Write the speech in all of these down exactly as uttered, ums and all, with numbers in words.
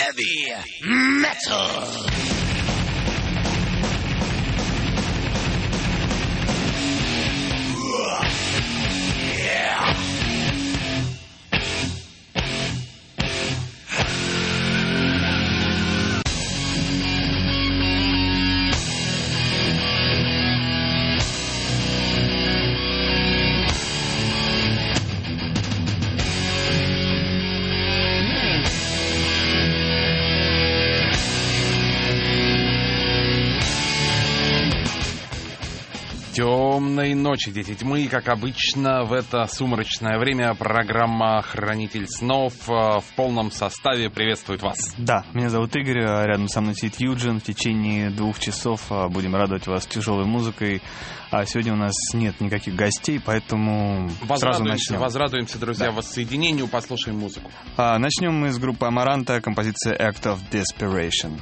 Heavy metal. Yeah. Темной ночи, дети тьмы, как обычно, в это сумрачное время программа «Хранитель снов» в полном составе приветствует вас. Да, меня зовут Игорь, рядом со мной сидит Юджин. В течение двух часов будем радовать вас тяжелой музыкой. А сегодня у нас нет никаких гостей, поэтому сразу начнем. Возрадуемся, друзья, да. Воссоединению, послушаем музыку. А, начнем мы с группы Амаранта, композиция «Act of Desperation».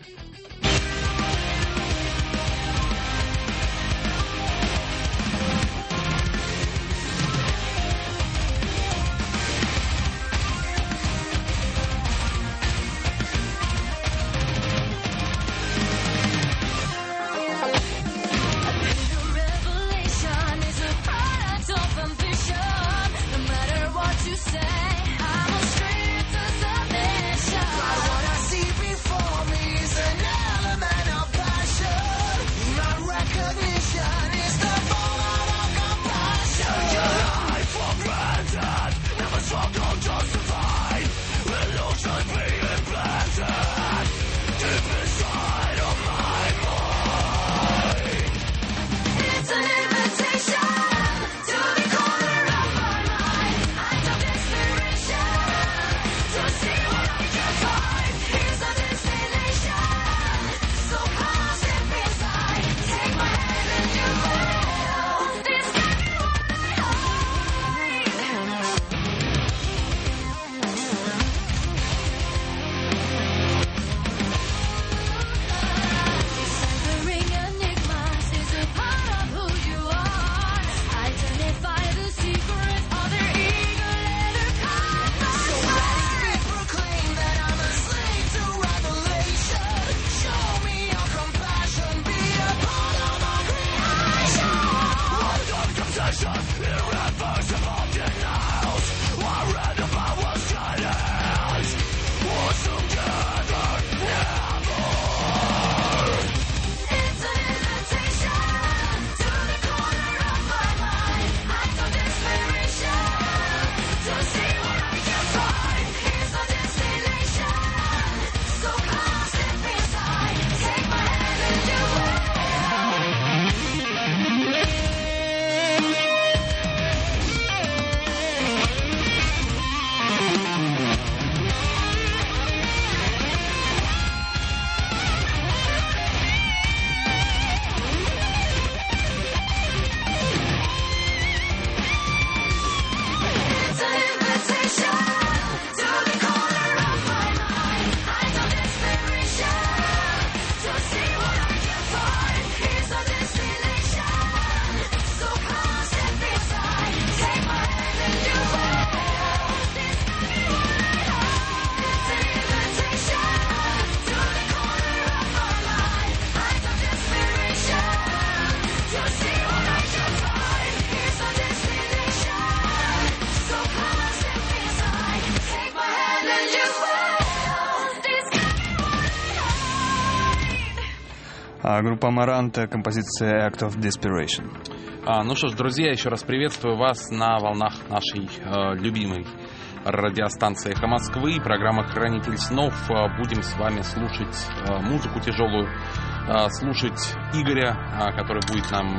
Группа Амаранта, композиция «Act of Desperation». А, ну что ж, друзья, еще раз приветствую вас на волнах нашей э, любимой радиостанции «Эхо Москвы». Программа «Хранитель снов». Будем с вами слушать э, музыку тяжелую, э, слушать Игоря, э, который будет нам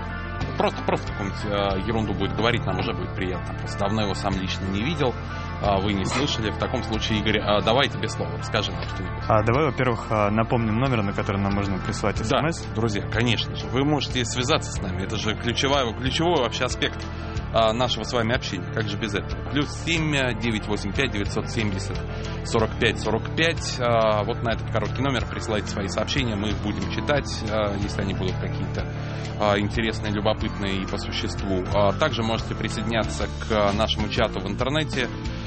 э, просто, просто какую-нибудь э, ерунду будет говорить, нам уже будет приятно. Просто давно его сам лично не видел. Вы не слышали. В таком случае, Игорь, давай тебе слово, расскажи нам что-нибудь. А, давай, во-первых, напомним номер, на который нам можно прислать смс. Да, друзья, конечно же, вы можете связаться с нами. Это же ключевой, ключевой вообще аспект а, нашего с вами общения. Как же без этого? Плюс семь девятьсот восемьдесят пять девятьсот семьдесят сорок пять сорок пять. А, вот на этот короткий номер присылайте свои сообщения, мы их будем читать, а, если они будут какие-то а, интересные, любопытные и по существу. А, также можете присоединяться к нашему чату в интернете.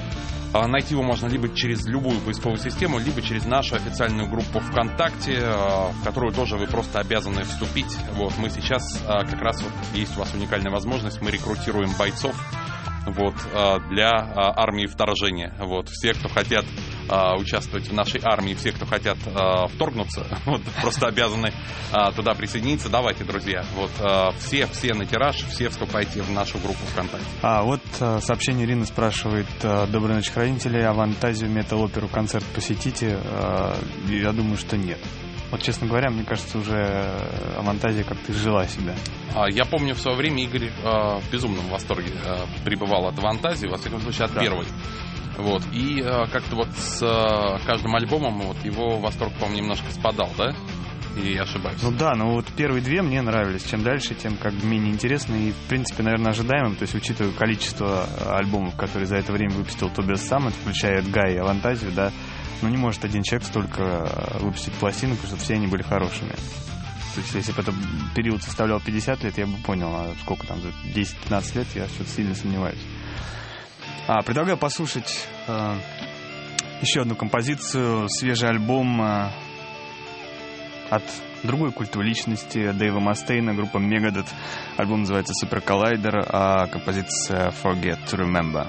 Найти его можно либо через любую поисковую систему, либо через нашу официальную группу ВКонтакте, в которую тоже вы просто обязаны вступить. Вот, мы сейчас как раз вот есть у вас уникальная возможность, мы рекрутируем бойцов вот, для армии вторжения. Вот, все, кто хотят участвовать в нашей армии, все, кто хотят вторгнуться, вот, просто обязаны туда присоединиться. Давайте, друзья, вот, все, все на тираж, все вступайте в нашу группу ВКонтакте. А вот сообщение Ирина спрашивает: доброй ночи, хранители, Авантазию, метал-оперу, концерт посетите? Я думаю, что нет. Вот, честно говоря, мне кажется, уже Авантазия как-то изжила себя. Я помню, в свое время Игорь э, в безумном восторге э, пребывал от Авантазии, во всяком случае, от да. первой. Вот. И э, как-то вот с э, каждым альбомом вот, его восторг, по-моему, немножко спадал, да? Или я ошибаюсь? Ну да, но вот первые две мне нравились. Чем дальше, тем как бы менее интересно и, в принципе, наверное, ожидаемым. То есть, учитывая количество альбомов, которые за это время выпустил Тобиас Саммет, включая Эдгай и Авантазию, да, ну не может один человек столько выпустить пластинок, потому что все они были хорошими. То есть, если бы этот период составлял пятьдесят лет, я бы понял, а сколько там, десять-пятнадцать лет, я что-то сильно сомневаюсь. А, предлагаю послушать э, еще одну композицию, свежий альбом э, от другой культовой личности, Дэйва Мастейна, группа Megadeth. Альбом называется Super Collider, а композиция Forget to Remember.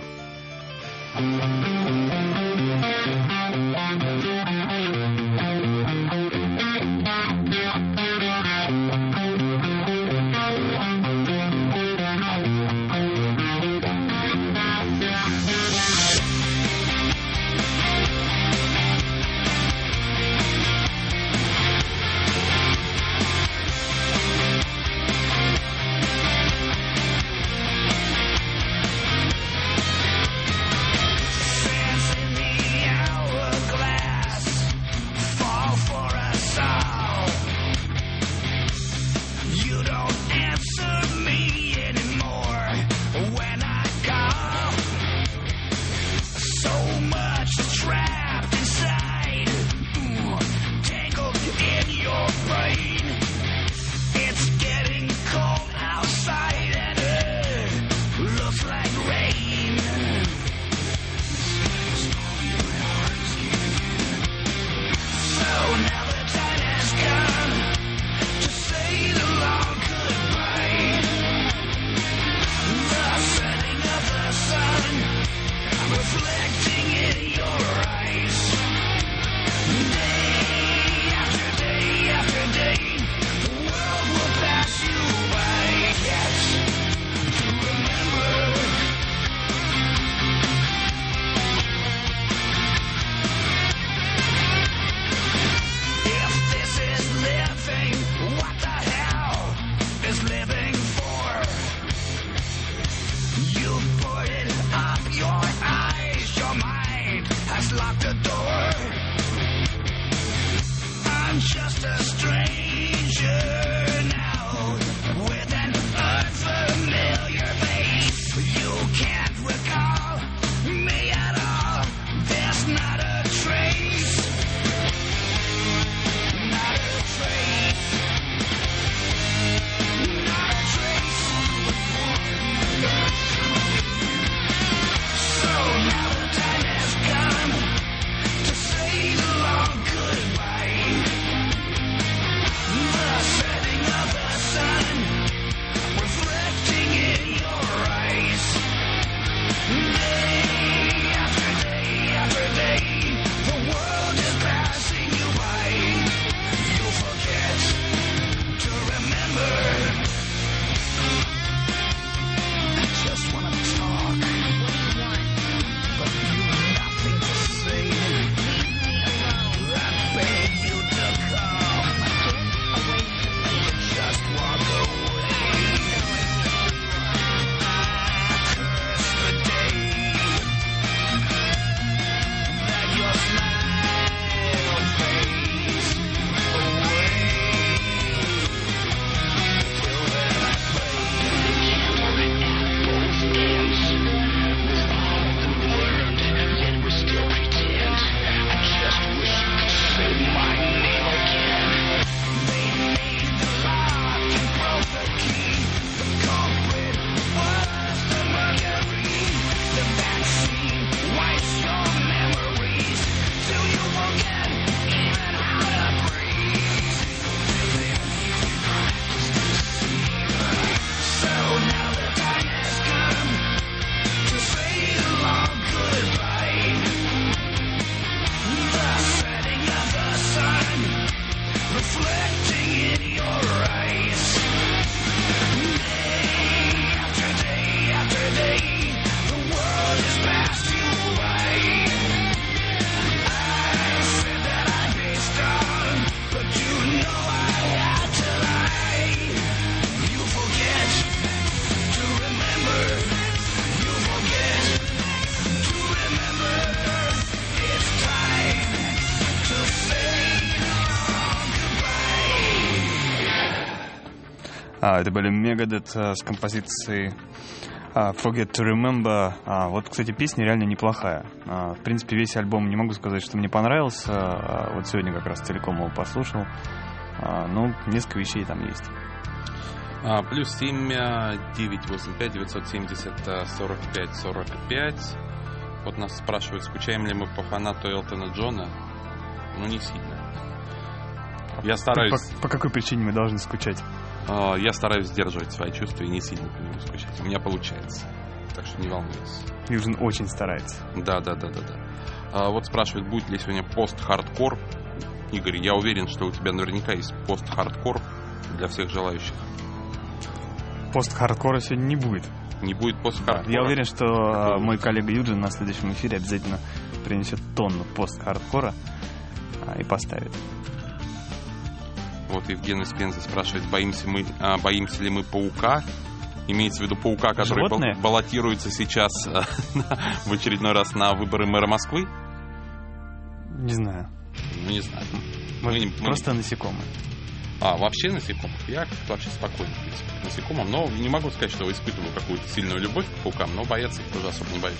А, это были Megadeth а, с композицией а, Forget to Remember. А, вот, кстати, песня реально неплохая. А, в принципе, весь альбом не могу сказать, что мне понравился. А, вот сегодня как раз целиком его послушал. А, ну, несколько вещей там есть. А, плюс семь девять восемь пять девятьсот семьдесят сорок пять сорок пять. Вот нас спрашивают, скучаем ли мы по фанату Элтона Джона. Ну, не сильно. Я стараюсь... По, по какой причине мы должны скучать? Uh, я стараюсь сдерживать свои чувства и не сильно по нему скучать. У меня получается. Так что не волнуйся. Южин очень старается. Да, да, да, да, да. Uh, вот спрашивают, будет ли сегодня пост-хардкор. Игорь, я уверен, что у тебя наверняка есть пост-хардкор для всех желающих. Пост-хардкора сегодня не будет. Не будет пост-хардкора? Да, я уверен, что Какого? мой коллега Юджин на следующем эфире обязательно принесет тонну пост-хардкора а, и поставит. Вот Евгений Спенза спрашивает, боимся, мы, а, боимся ли мы паука? Имеется в виду паука, который Животные? баллотируется сейчас а, в очередной раз на выборы мэра Москвы? Не знаю. Ну, не знаю. Мы, мы, просто мы... насекомые. А, вообще насекомых? Я вообще спокойно, в принципе, к насекомым. Но не могу сказать, что испытываю какую-то сильную любовь к паукам, но бояться их тоже особо не боюсь.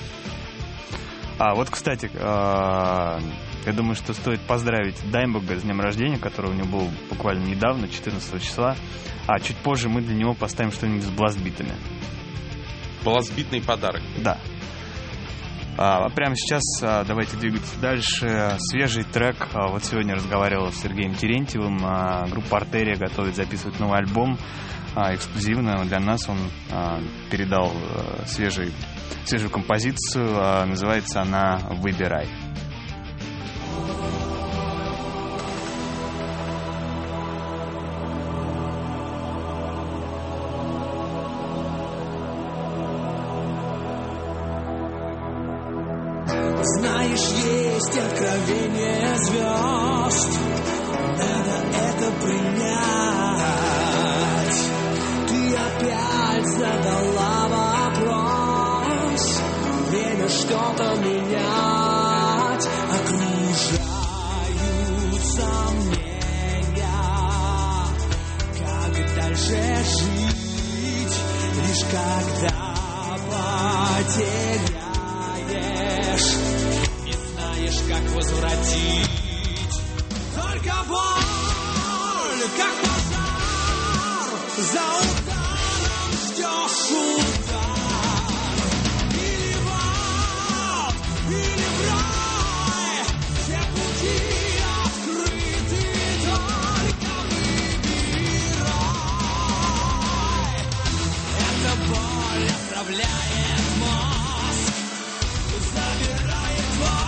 А, вот, кстати, я думаю, что стоит поздравить Даймбога с днем рождения, который у него был буквально недавно, четырнадцатого числа. А чуть позже мы для него поставим что-нибудь с бластбитами. Бластбитный подарок. Да. А, прямо сейчас а, давайте двигаться дальше. Свежий трек. А, вот сегодня разговаривал с Сергеем Терентьевым. А, группа «Артерия» готовит записывать новый альбом. А, эксклюзивно для нас он а, передал а, свежий, свежую композицию. А, называется она «Выбирай». Знаешь, есть откровение звезд, надо это принять. Ты опять задала вопрос, время что-то менять. Окружают сомнения, как дальше жить, лишь когда потеряешь. Как возвратить? Только боль, как пожар, за ударом ждешь удар. Или в ад, или в рай, все пути открыты, только выбирай. Эта боль отправляет мозг, забирает твой.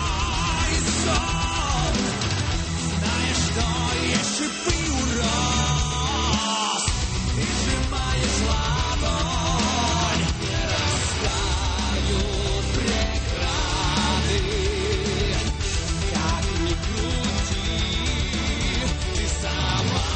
Знаешь, что есть шипы у роз, и сжимаешь ладонь, не растают преграды. Как ни крути, ты сама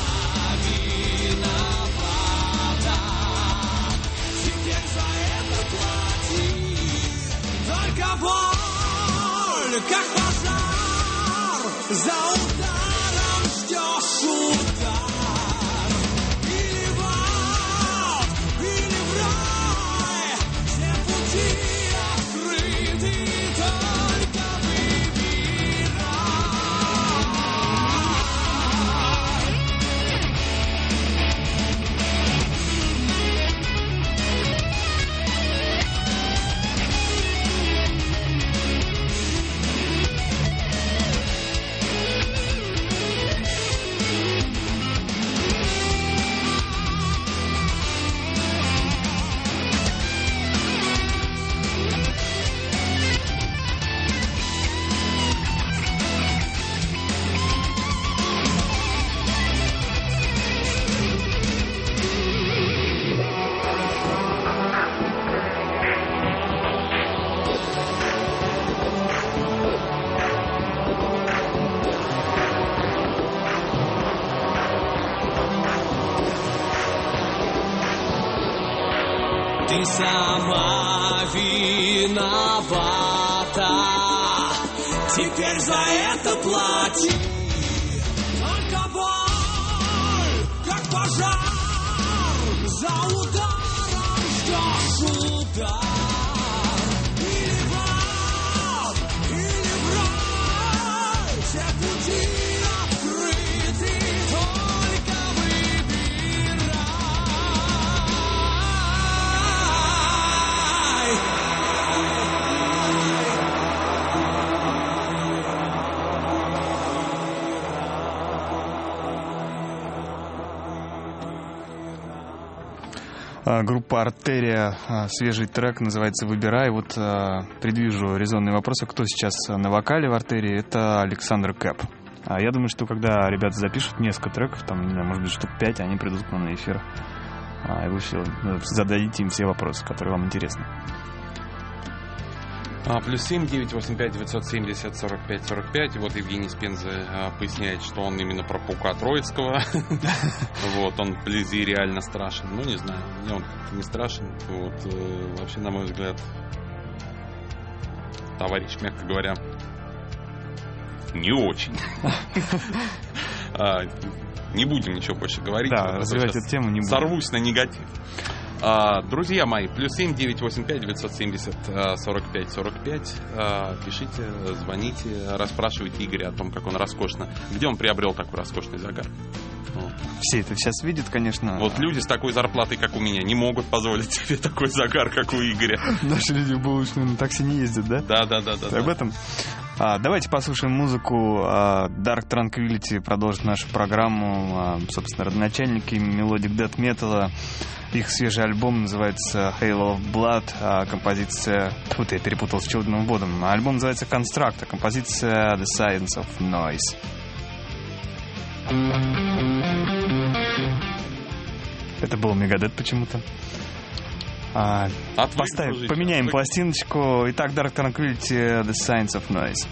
виновата. Теперь за это плати. Только боль, как пожар, за ударом ждешь удар. Или в ад, или в рай, все пути открыты, только ты сама виновата. Теперь за это плати. Только боль, как пожар, все пути открыты, только Группа «Артерия», свежий трек, называется «Выбирай». Вот предвижу резонные вопросы. Кто сейчас на вокале в «Артерии»? Это Александр Кэп. Я думаю, что когда ребята запишут несколько треков, там, не знаю, может быть, штук пять, они придут к нам на эфир. И вы все зададите им все вопросы, которые вам интересны. А, плюс семь девятьсот восемьдесят пять девятьсот семьдесят сорок пять сорок пять. Вот Евгений Спензе а, поясняет, что он именно про Паука Троицкого. Вот, он вблизи реально страшен. Ну, не знаю, мне он не страшен. Вот, вообще, на мой взгляд, товарищ, мягко говоря, не очень. Не будем ничего больше говорить. Да, развивать эту тему не будем. Сорвусь на негатив. А, друзья мои, плюс семь девятьсот восемьдесят пять девятьсот семьдесят сорок пять сорок пять. А, пишите, звоните, расспрашивайте Игоря о том, как он роскошно, где он приобрел такой роскошный загар. Вот. Все это сейчас видят, конечно. Вот люди с такой зарплатой, как у меня, не могут позволить себе такой загар, как у Игоря. Наши люди в булочную на такси не ездят, да? Да, да, да, да. Об этом. А, давайте послушаем музыку. А, Dark Tranquillity продолжит нашу программу. А, собственно, родоначальники мелодик дэт металла. Их свежий альбом называется Hail of Blood, а композиция... Фу, я перепутал с Children of Bodom. Альбом называется Construct, а композиция The Science of Noise. Это был Мегадет почему-то. А, поставим, поменяем пластиночку. Итак, Dark Tranquillity, The Science of Noise.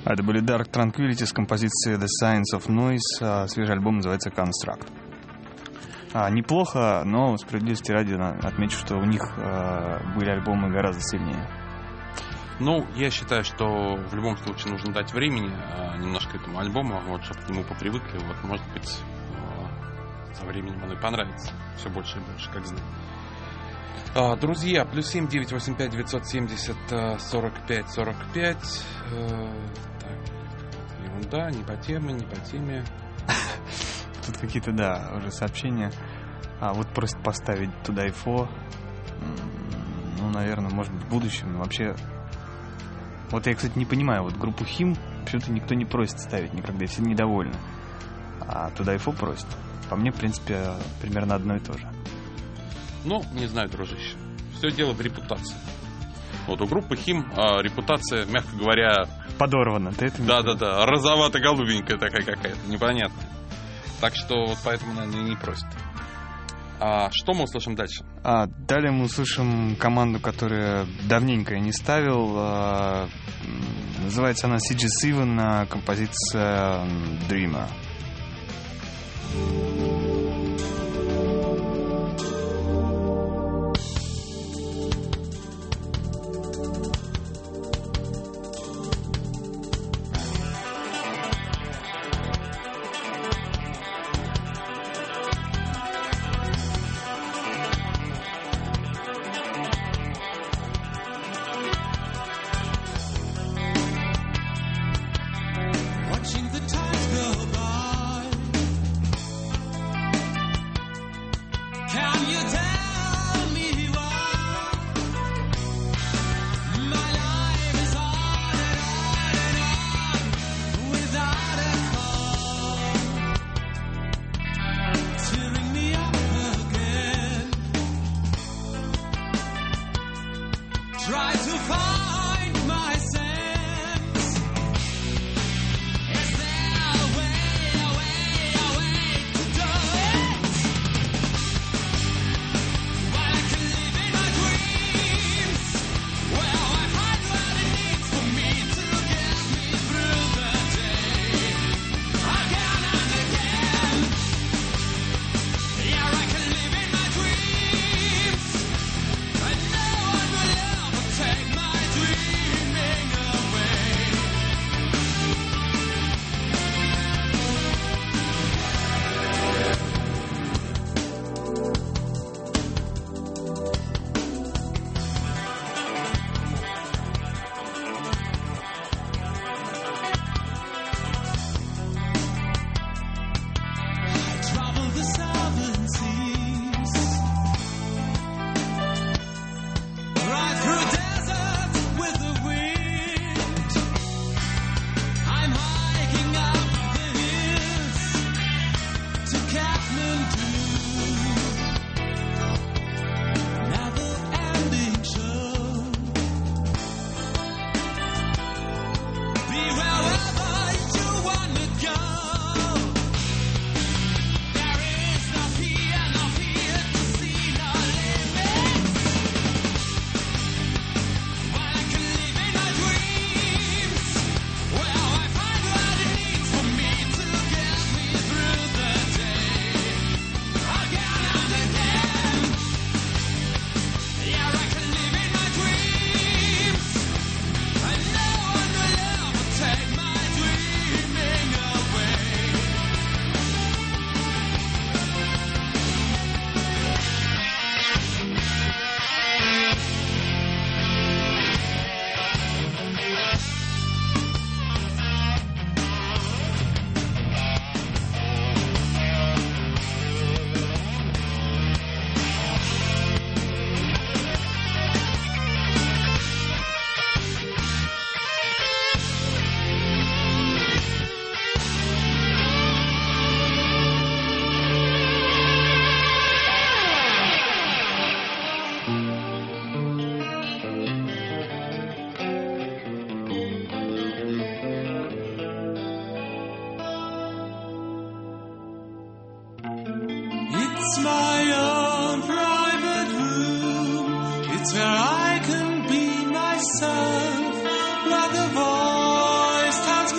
Это были Dark Tranquillity с композицией The Science of Noise. А свежий альбом называется Construct. А, неплохо, но справедливости ради отмечу, что у них а, были альбомы гораздо сильнее. Ну, я считаю, что в любом случае нужно дать времени а, немножко этому альбому, вот, чтобы к нему попривыкли. Вот, может быть, а, со временем оно и понравится. Все больше и больше, как знаю. А, друзья, плюс семь девятьсот восемьдесят пять девятьсот семьдесят сорок пять сорок пять. А, так, ерунда, не по теме, не по теме. Тут какие-то, да, уже сообщения. А вот просят поставить туда Ifo. Ну, наверное, может быть, в будущем. Но вообще... Вот я, кстати, не понимаю. Вот группу Хим почему-то никто не просит ставить никогда. Все недовольны. А туда Ifo просят. По мне, в принципе, примерно одно и то же. Ну, не знаю, дружище. Все дело в репутации. Вот у группы Хим а, репутация, мягко говоря... Подорвана. Ты это Да-да-да, розовато-голубенькая такая какая-то, непонятная. Так что вот поэтому, наверное, не просят. А что мы услышим дальше? А, далее мы услышим команду, которую давненько я не ставил. А, называется она си джи Seven, композиция Dreamer. Watching the times go by. Can you tell me why my life is on and on and on without a call, tearing me up again? Try to find my sense. Is there a way, a way, a way to do it? While I can live in my dreams, well, I find what it needs for me to get me through the day. Again and again. Yeah, I can live in my dreams, and no one will ever take my dreaming away. I travel the seven seas, ride through deserts with the wind. I'm hiking up the hills to Kathmandu. Never-ending show. Be wherever you wanna go. There is no fear, no fear to see, no limits. While I can live in my dreams, well, I find what it needs for me to get me through the day. Again and again. Yeah, I can live in my dreams, and no one will ever take my dreaming away. It's my own private room. It's where I can be myself, where the voice tells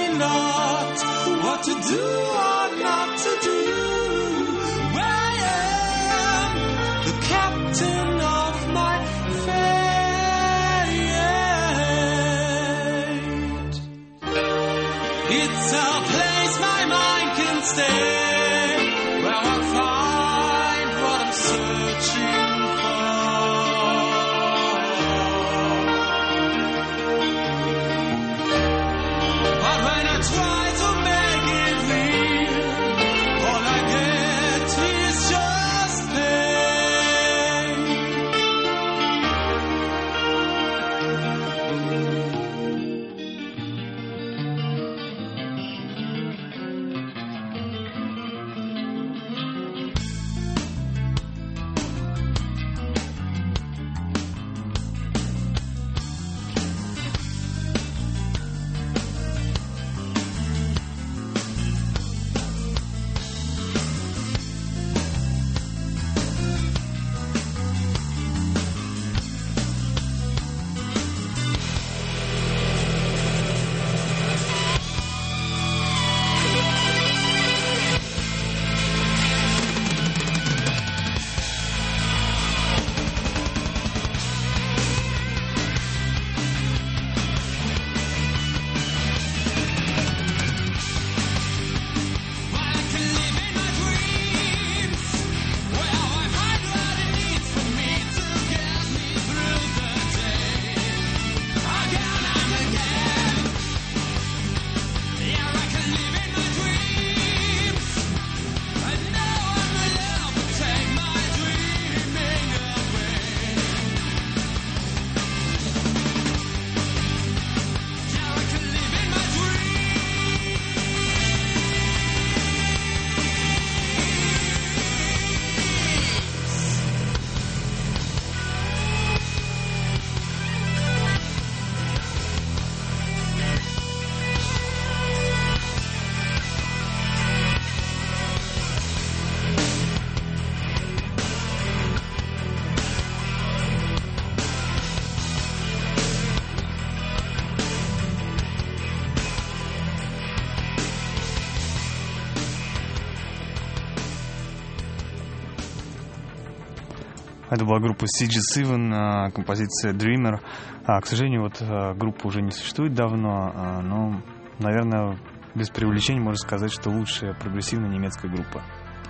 Это была группа си джи Seven, композиция Dreamer. А, к сожалению, вот группа уже не существует давно, но, наверное, без преувеличения можно сказать, что лучшая прогрессивная немецкая группа.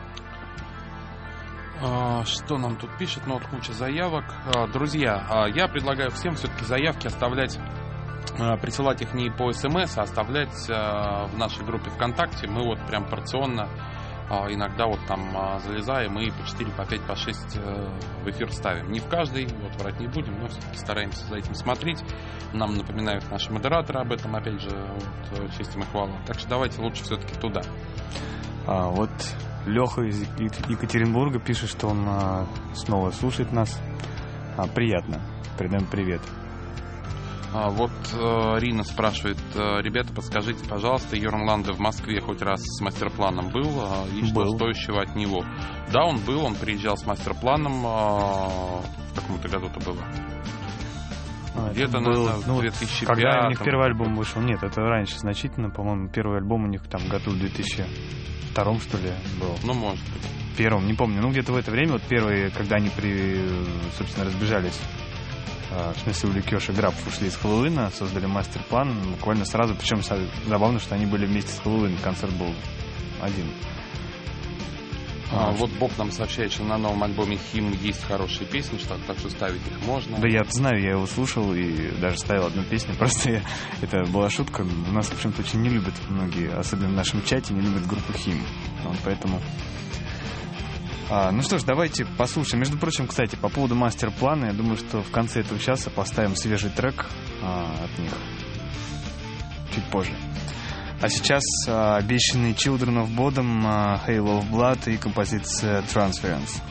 Что нам тут пишет? Ну, вот куча заявок. Друзья, я предлагаю всем все-таки заявки оставлять, присылать их не по СМС, а оставлять в нашей группе ВКонтакте. Мы вот прям порционно иногда вот там залезаем и по четыре, по пять, по шесть в эфир ставим. Не в каждый, вот врать не будем, но все-таки стараемся за этим смотреть. Нам напоминают наши модераторы об этом, опять же, вот, честь им и хвала. Так что давайте лучше все-таки туда. А, вот Леха из Екатеринбурга пишет, что он а, снова слушает нас. А, приятно. Передаем привет. А вот э, Рина спрашивает: э, ребята, подскажите, пожалуйста, Йорн Ланде в Москве хоть раз с мастер-планом был, э, и был. Что стоящего от него? Да, он был, он приезжал с мастер-планом, э, в каком-то году это было? А, Где-то, был, наверное, ну, в две тысячи пятом. когда у них первый альбом вышел. Нет, это раньше значительно, по-моему, первый альбом у них там году в две тысячи втором, что ли, был. Ну, может быть. Первым, не помню, ну где-то в это время, вот первые, когда они, при, собственно, разбежались. В смысле, у Люкёш и Граб ушли из Хэллоуина, создали мастер-план буквально сразу. Причем забавно, что они были вместе с Хэллоуин, концерт был один. А, а, вот Боб нам сообщает, что на новом альбоме Хим есть хорошие песни, что, так что ставить их можно. Да, я знаю, я его слушал и даже ставил одну песню. Просто я, это была шутка. У нас почему-то очень не любят многие, особенно в нашем чате, не любят группу Хим. Вот поэтому... А, ну что ж, давайте послушаем. Между прочим, кстати, по поводу мастер-плана, я думаю, что в конце этого часа поставим свежий трек а, от них чуть позже. А сейчас а, обещанный Children of Bodom, а, Hail of Blood и композиция Transference.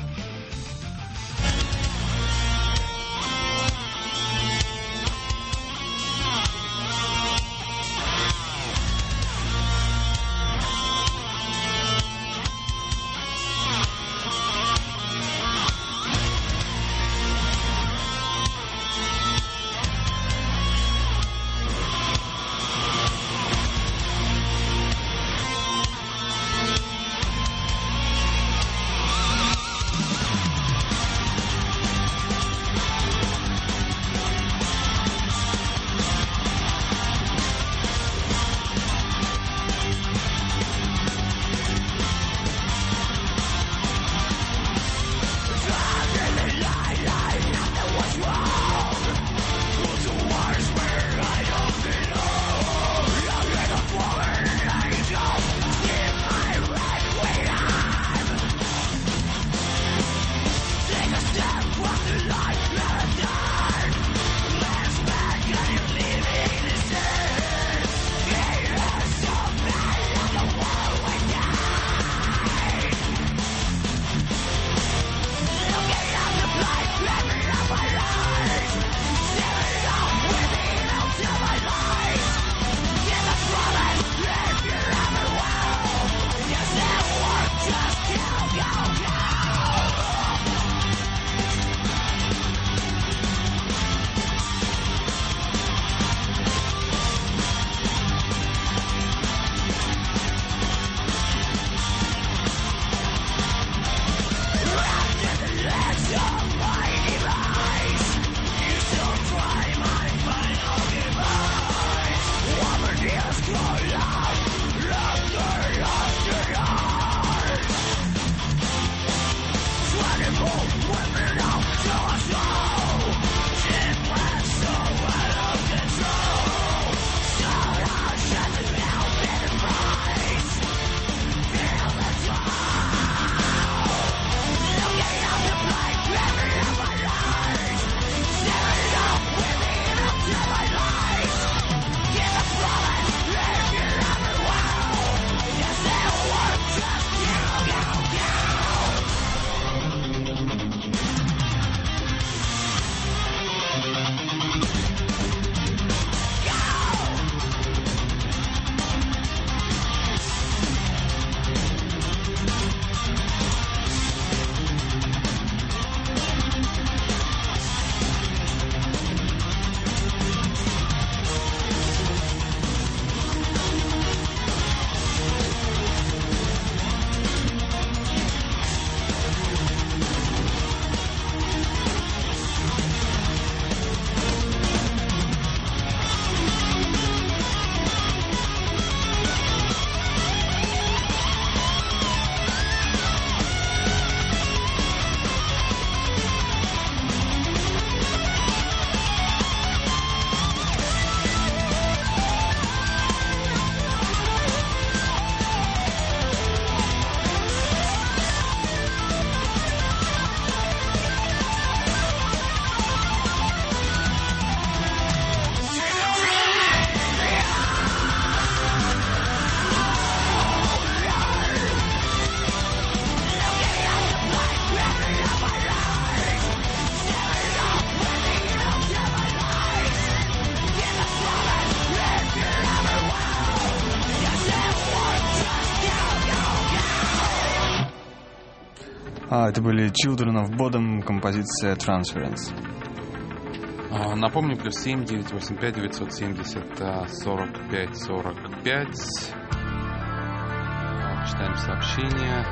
А, это были Children of Bodom, композиция Transference. А, Напомню, плюс семь девятьсот восемьдесят пять девятьсот семьдесят сорок пять сорок пять. Читаем сообщения.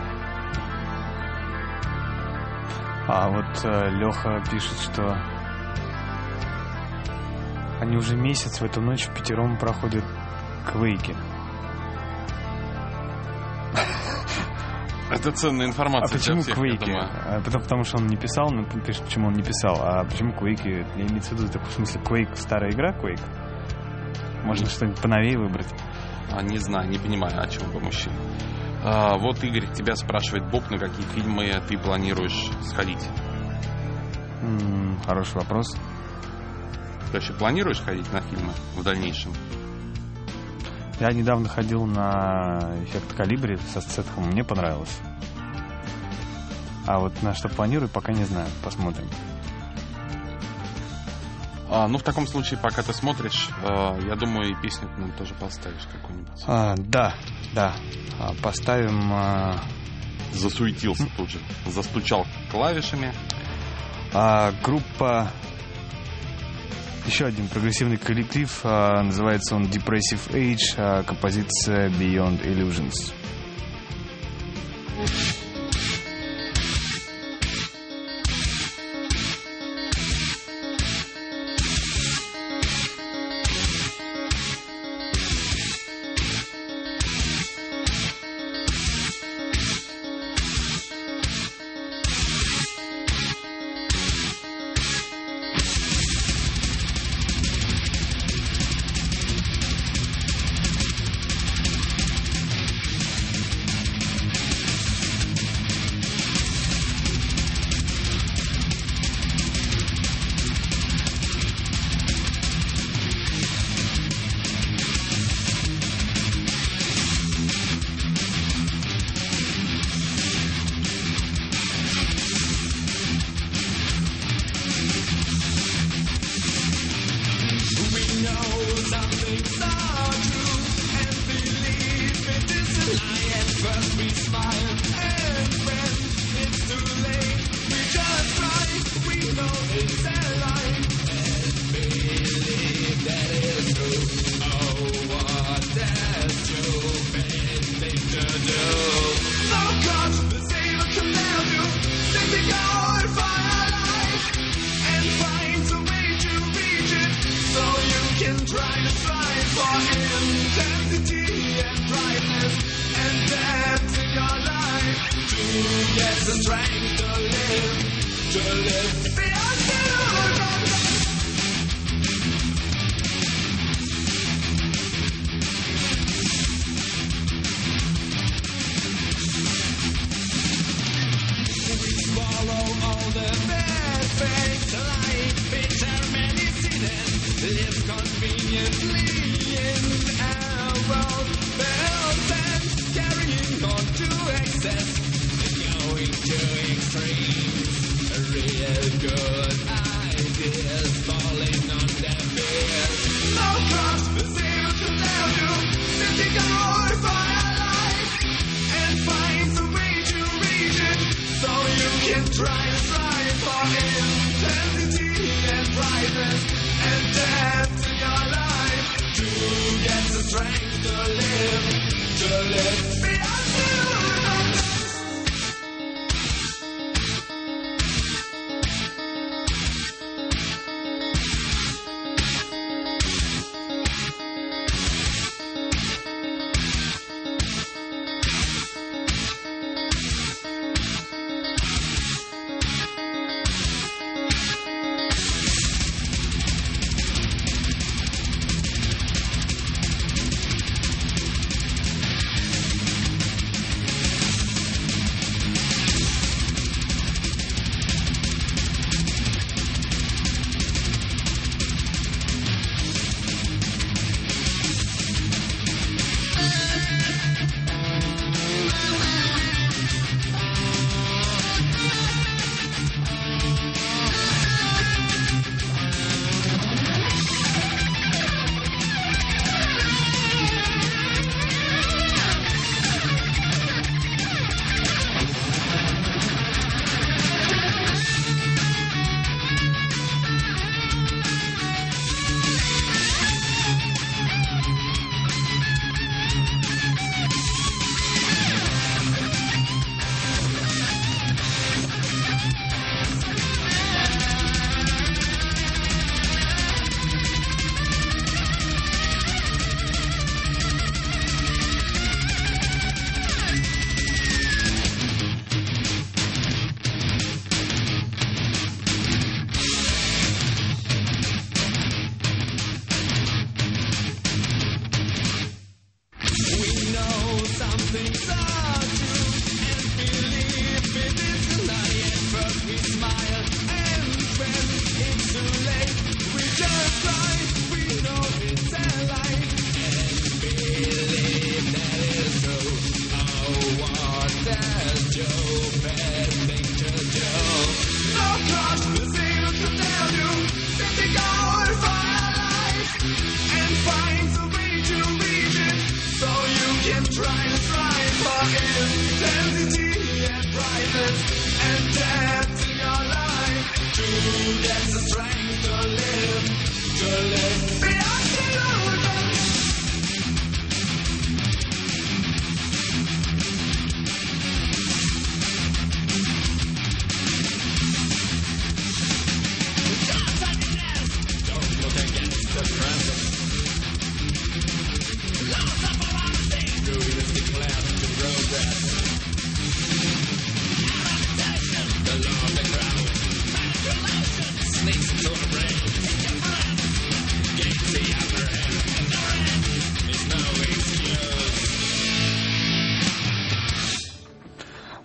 А вот э, Леха пишет, что они уже месяц в эту ночь впятером проходят квейки. Это ценная А информация почему для всех, я квейки? думаю. А потому, потому что он не писал, ну, пишет, почему он не писал. А почему квейки? Я имею в виду, так, в смысле, квейк, старая игра квейк? Можно что-нибудь поновее выбрать. А, не знаю, не понимаю, о чем вы, мужчина. А, вот, Игорь, тебя спрашивает Боб, на какие фильмы ты планируешь сходить? М-м, хороший вопрос. Ты вообще планируешь ходить на фильмы в дальнейшем? Я недавно ходил на «Эффект Колибри» со Сцетхом, мне понравилось. А вот на что планирую, пока не знаю. Посмотрим. А, ну, в таком случае, пока ты смотришь, а, я думаю, и песню ты нам тоже поставишь какую-нибудь. А, да, да. А, поставим... А... Засуетился тут же. Застучал клавишами. А, группа... Еще один прогрессивный коллектив. А, называется он Depressive Age. А, композиция Beyond Illusions.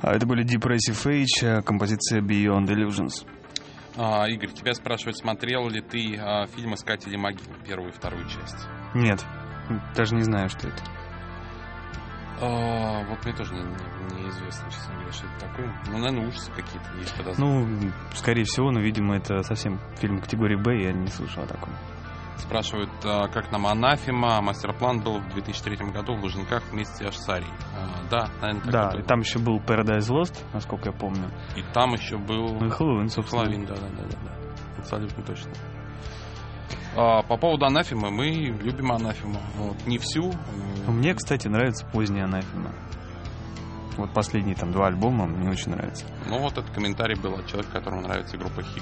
А это были Depressive Age, композиция Beyond Illusions. А, Игорь, тебя спрашивают, смотрел ли ты а, фильм «Искатели могил», первую и вторую часть? Нет, даже не знаю, что это. А, вот мне тоже не, не, неизвестно, честно говоря, что это такое. Ну, наверное, ужасы какие-то есть подозрения. Ну, скорее всего, но, видимо, это совсем фильм категории «Б», я не слышал о таком. Спрашивают, а, как нам «Анафема». Мастер-план был в две тысячи третьем году в Лужниках вместе аж с Арией. А, да, наверное, так Да, и было. там еще был Paradise Lost, насколько я помню. И там еще был... Ну и Хэллоуин, собственно. Хэллоуин, да, да, да, да, да. Абсолютно точно. А, по поводу «Анафемы», мы любим «Анафему». Вот, не всю. Мне, кстати, нравится поздняя Анафема. Вот последние там два альбома мне очень нравятся. Ну, вот этот комментарий был от человека, которому нравится группа «Хим».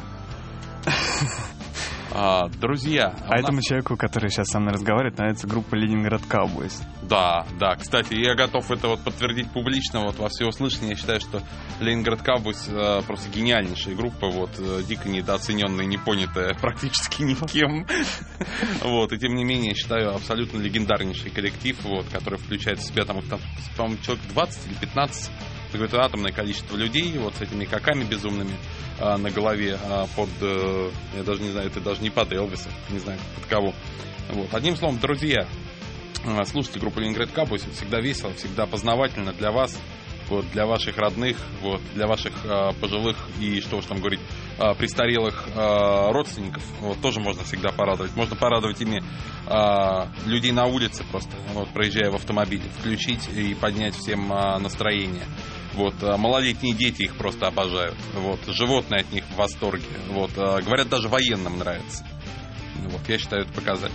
А, друзья... А у этому нас- человеку, который сейчас со мной разговаривает, нравится группа Ленинград Cowboys. Да, да, кстати, я готов это вот подтвердить публично, вот во всеуслышание. Я считаю, что Ленинград Cowboys э, просто гениальнейшая группа, вот, э, дико недооцененная, непонятая практически никем. Вот, и тем не менее, я считаю, абсолютно легендарнейший коллектив, вот, который включает в себя, там, там, по-моему, человек двадцать или пятнадцать, какое-то атомное количество людей, вот, с этими каками безумными а, на голове, а, под, э, я даже не знаю, это даже не под Элвиса, не знаю, под кого. Вот, одним словом, друзья, слушайте группу Ленинград Cowboys, всегда весело, всегда познавательно для вас, вот, для ваших родных, вот, для ваших э, пожилых и, что уж там говорить, э, престарелых э, родственников, вот, тоже можно всегда порадовать. Можно порадовать ими э, людей на улице просто, вот, проезжая в автомобиле, включить и поднять всем э, настроение. Вот, э, малолетние дети их просто обожают, вот, животные от них в восторге, вот, э, говорят, даже военным нравится. Вот, я считаю, это показатель.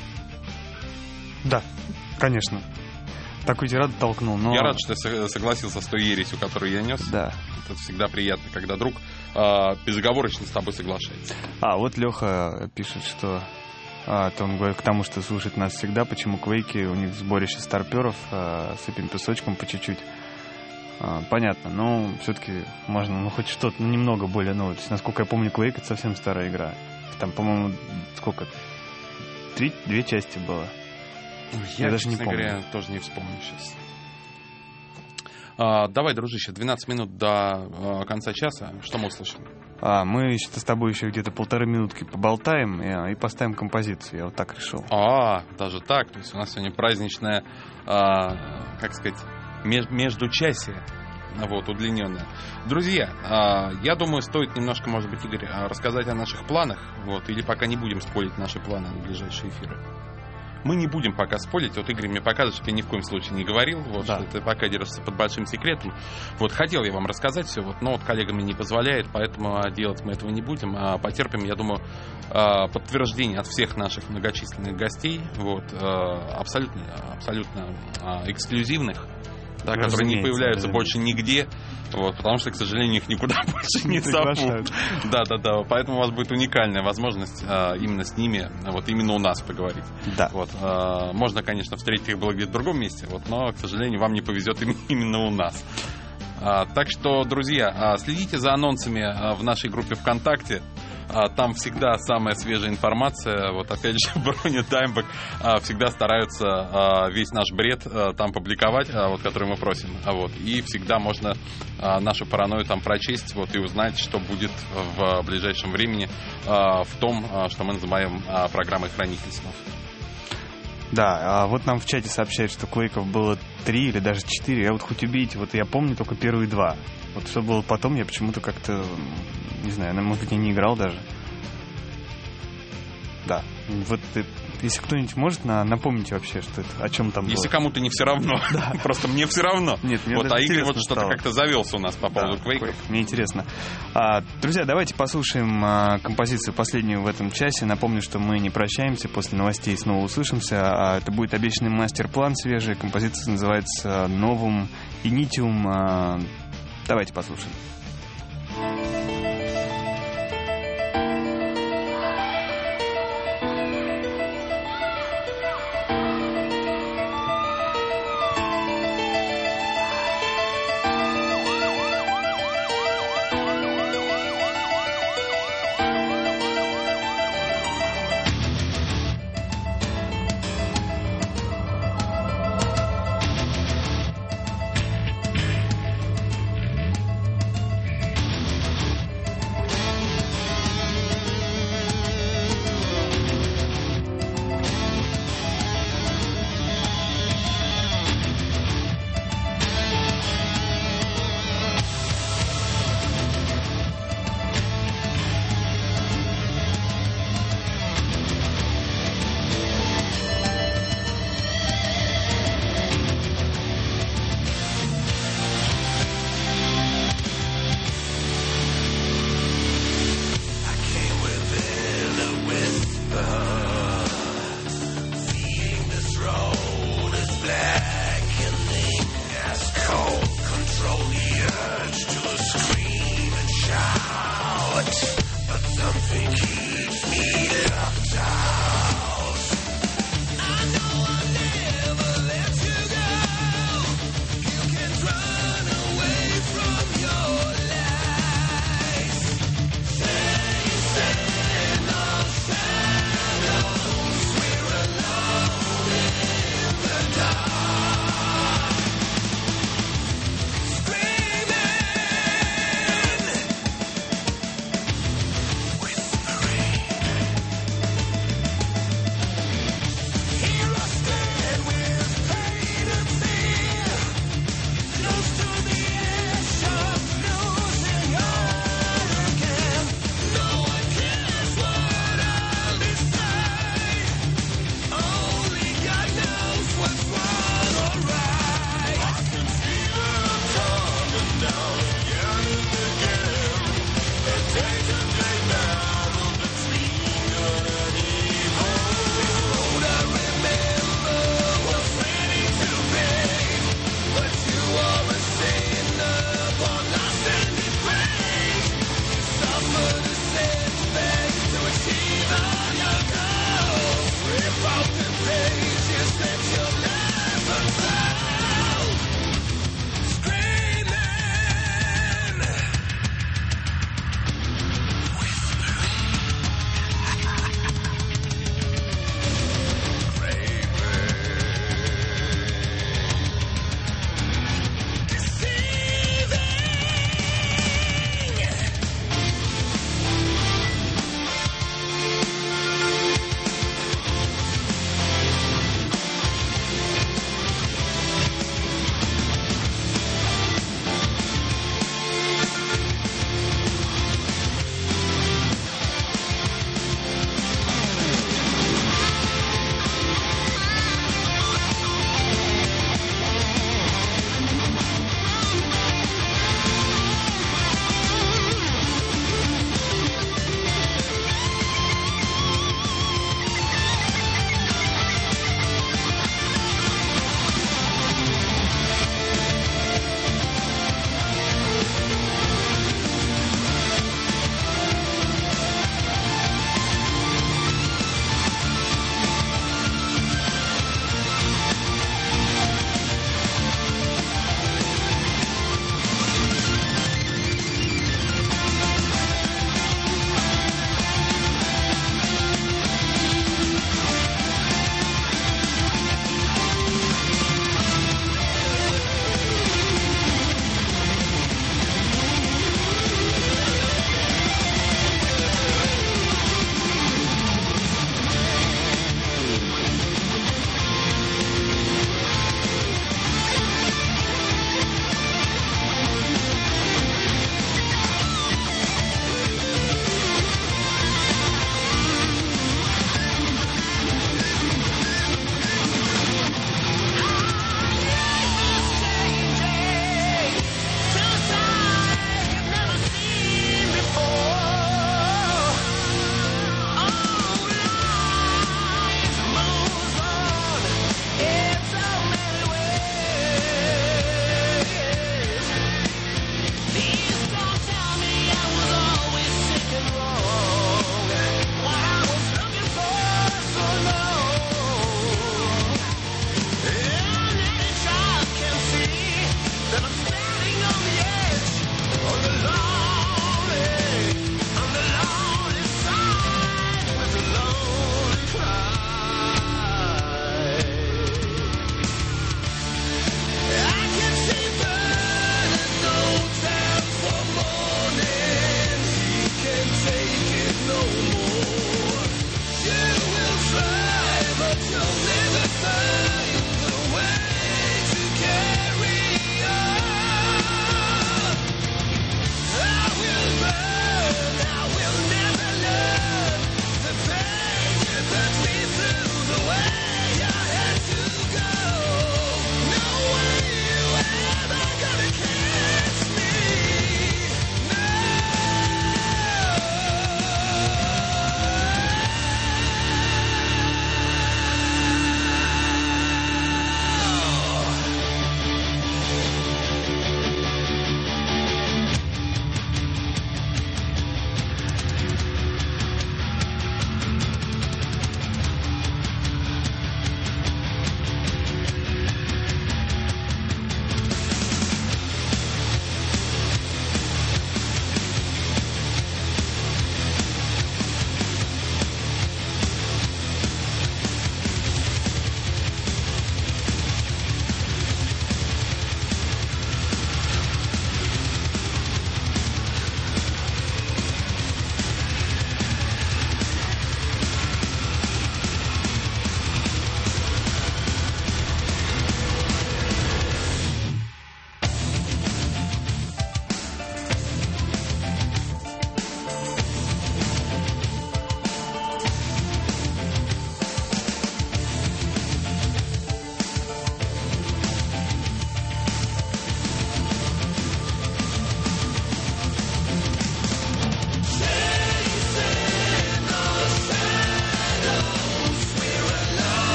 Да, конечно. Такую тираду толкнул, но... Я рад, что я согласился с той ересью, которую я нес. Да. Это всегда приятно, когда друг э, безоговорочно с тобой соглашается. А, вот Леха пишет, что... А, то он говорит к тому, что слушает нас всегда, почему Квейки, у них сборище старперов, а, сыпем песочком по чуть-чуть. А, понятно, но все-таки можно, ну, хоть что-то, ну, немного более новое. То есть, насколько я помню, Quake — это совсем старая игра. Там, по-моему, сколько? Три, две части было. Я, Я даже не честно помню. говоря, тоже не вспомню сейчас. А, давай, дружище, двенадцать минут до а, конца часа. Что мы услышим? А, мы еще с тобой еще где-то полторы минутки поболтаем и, и поставим композицию. Я вот так решил. А, даже так. То есть у нас сегодня праздничная, а, как сказать, меж- междучасие. Вот, удлиненная. Друзья, а, я думаю, стоит немножко, может быть, Игорь, а, рассказать о наших планах. Вот, или пока не будем спорить наши планы на ближайшие эфиры. Мы не будем пока спорить. Вот Игорь мне показывает, что я ни в коем случае не говорил. Вот, Да. что ты пока держишься под большим секретом. Вот, хотел я вам рассказать все, вот, но вот коллега мне не позволяет, поэтому а, делать мы этого не будем. А потерпим, я думаю, а, подтверждение от всех наших многочисленных гостей, вот, а, абсолютно, абсолютно а, эксклюзивных, да, которые не Разумеется, появляются разумеется. больше нигде, вот, потому что, к сожалению, их никуда больше не Приглашают. зовут. Да, да, да. Поэтому у вас будет уникальная возможность а, именно с ними, вот именно у нас поговорить. Да. Вот, а, можно, конечно, встретить их было где-то в другом месте, вот, но, к сожалению, вам не повезет им- именно у нас. А, так что, друзья, а, следите за анонсами а, в нашей группе ВКонтакте. А, там всегда самая свежая информация. Вот опять же, Броня, Даймбек а, всегда стараются а, весь наш бред а, там публиковать, а, вот, который мы просим. А, вот, и всегда можно а, нашу паранойю там прочесть, вот, и узнать, что будет в ближайшем времени а, в том, а, что мы называем а, программой «Хранитель снов». Да, а вот нам в чате сообщают, что Квейков было три или даже четыре. Я вот хоть убейте, вот я помню только первые два. Вот что было потом, я почему-то как-то, не знаю, ну, может быть, я не играл даже. Да, вот э, если кто-нибудь может на, напомнить вообще, что это, о чем там было. Если кому-то не все равно, просто мне все равно. Нет, мне Вот, даже а Игорь интересно вот что-то стало. как-то завелся у нас по поводу Да, Quake. Quake. Мне интересно. А, друзья, давайте послушаем а, композицию последнюю в этом часе. Напомню, что мы не прощаемся. После новостей снова услышимся. А, это будет обещанный мастер-план свежий. Композиция называется «Новум Инитиум». А, давайте послушаем. Thank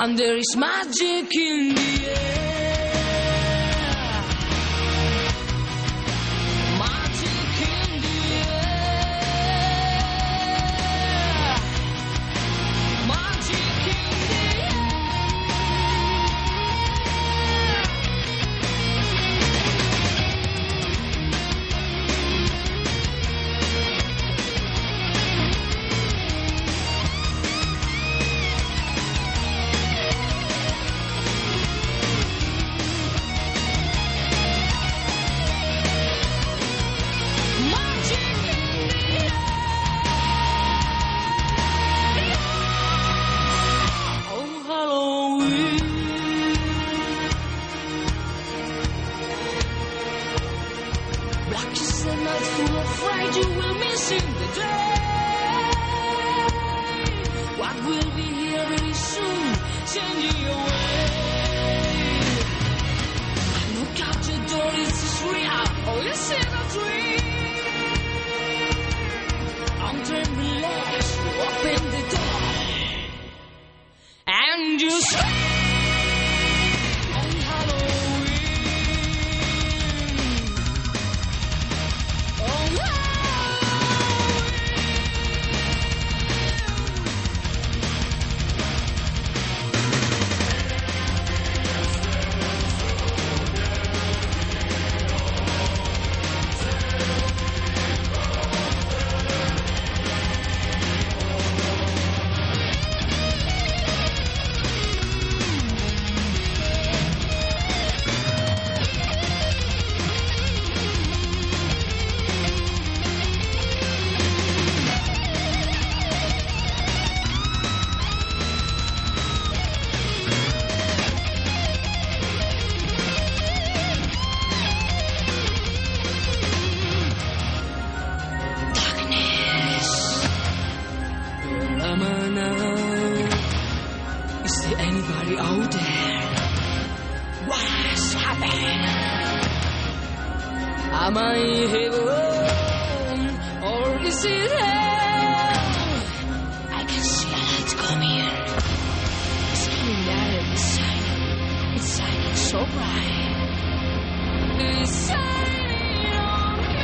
And there is magic in the air. Magic in the air. Magic in the air. Am I in heaven or is it hell? I can see a light come here. It's coming down and it's shining. It's shining so bright. It's shining on me.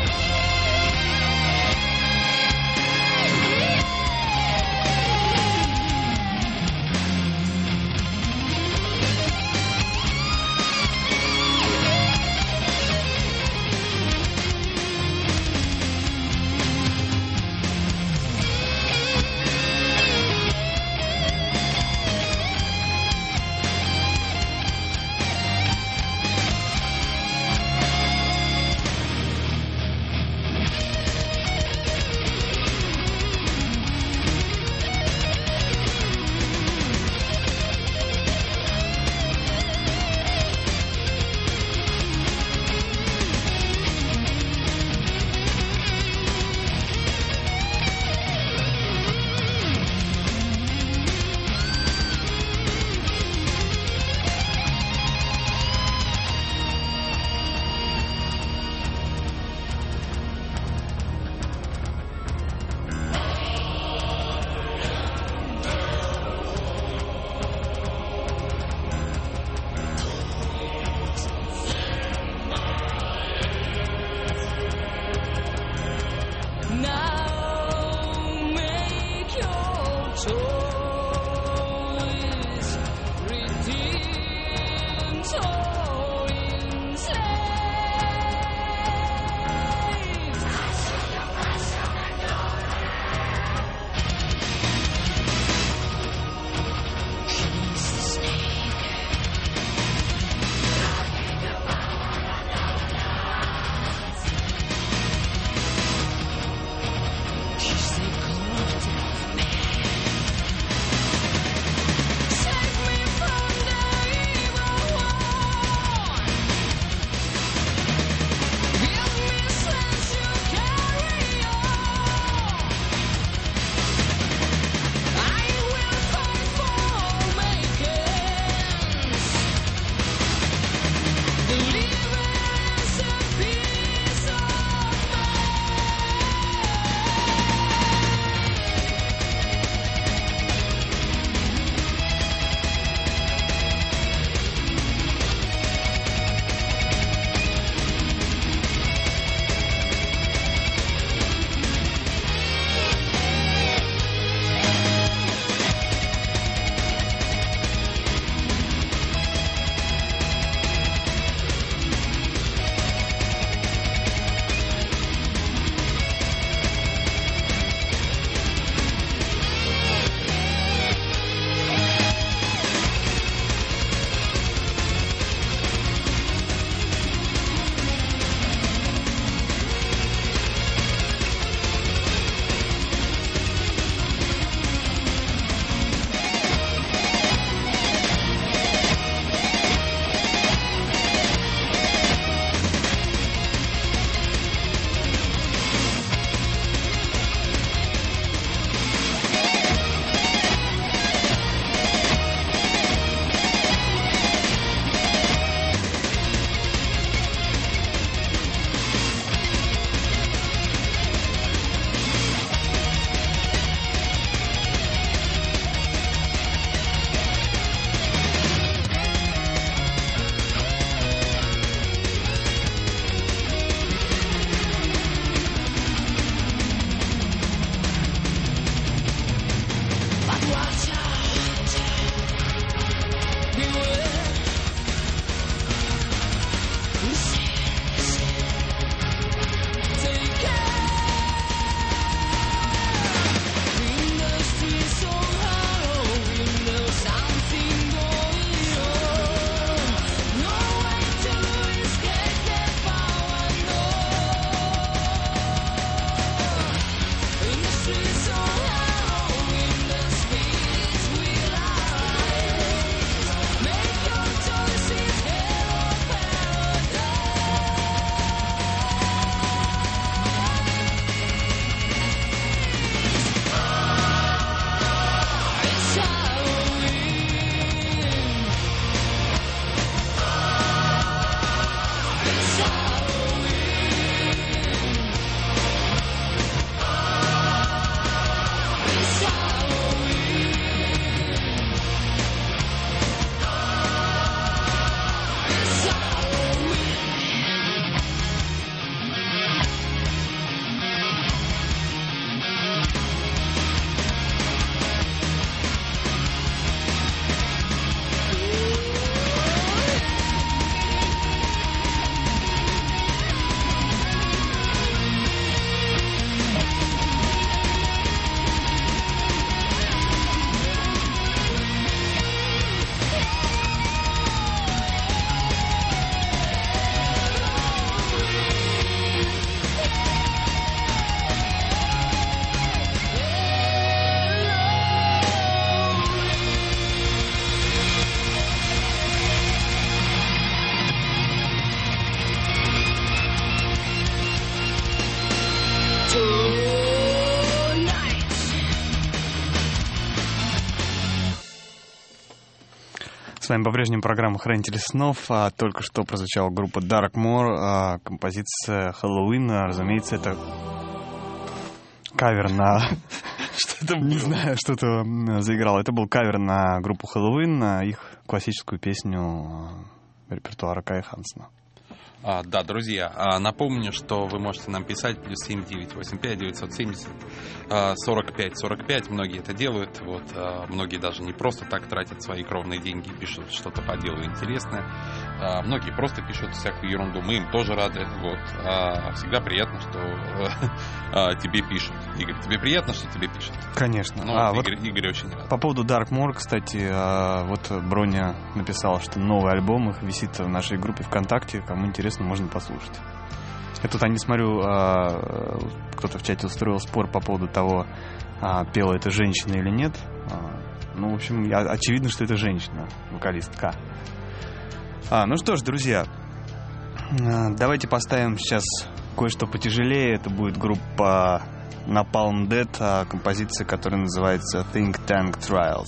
вами по-прежнему программа «Хранители снов». А только что прозвучала группа Darkmoor, а композиция «Хэллоуин». А, разумеется, это кавер на... Что это Не было? знаю, что-то м, заиграл. Это был кавер на группу «Хэллоуин», на их классическую песню а, репертуара Кая Хансена. А, да, друзья, а, напомню, что вы можете нам писать плюс семь девять восемь пять девятьсот семьдесят сорок пять сорок пять. Многие это делают. Вот, а, многие даже не просто так тратят свои кровные деньги и пишут что-то по делу интересное. А, многие просто пишут всякую ерунду. Мы им тоже рады. Вот. А, всегда приятно, что а, тебе пишут. Игорь, тебе приятно, что тебе пишут? Конечно. Ну, а, вот вот Игорь, Игорь очень рад. по поводу Darkmoor, кстати, а, вот Броня написала, что новый альбом их висит в нашей группе ВКонтакте. Кому интересно, можно послушать. Я тут, а не смотрю, а, кто-то в чате устроил спор по поводу того, а, пела это женщина или нет. А, ну, в общем, я, очевидно, что это женщина, вокалистка. А, ну что ж, друзья, а, давайте поставим сейчас кое-что потяжелее. Это будет группа Napalm Death, а, композиция, которая называется Think Tank Trials.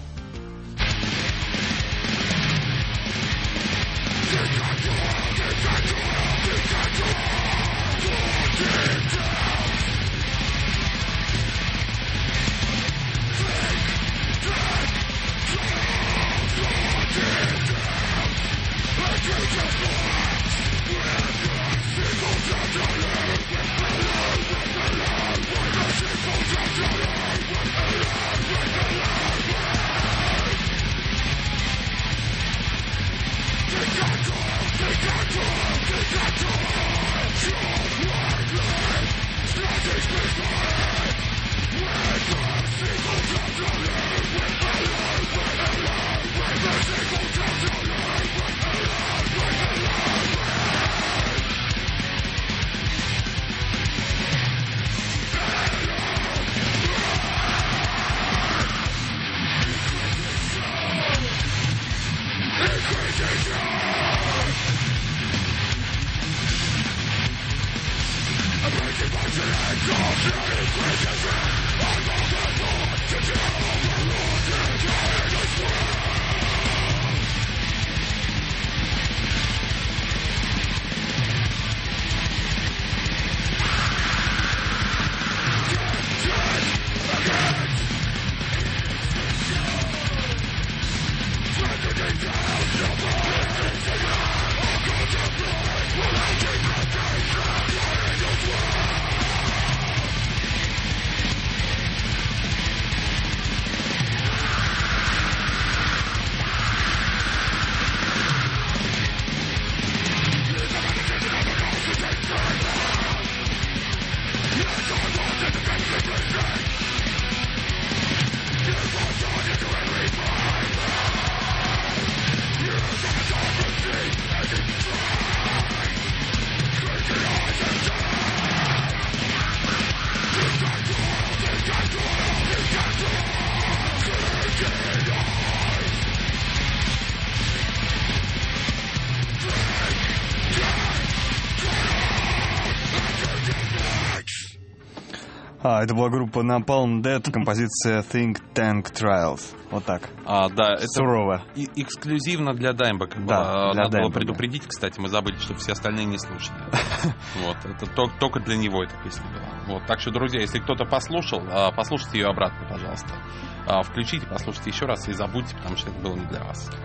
А, это была группа Napalm Death, композиция Think Tank Trials. Вот так. А, да, это Сурово. и- эксклюзивно для Даймбека. Да, для Надо было Даймбека. предупредить, кстати, мы забыли, чтобы все остальные не слушали. Вот, это то- только для него эта песня была. Вот, так что, друзья, если кто-то послушал, а, послушайте ее обратно, пожалуйста. А, Включите, послушайте еще раз и забудьте, потому что это было не для вас.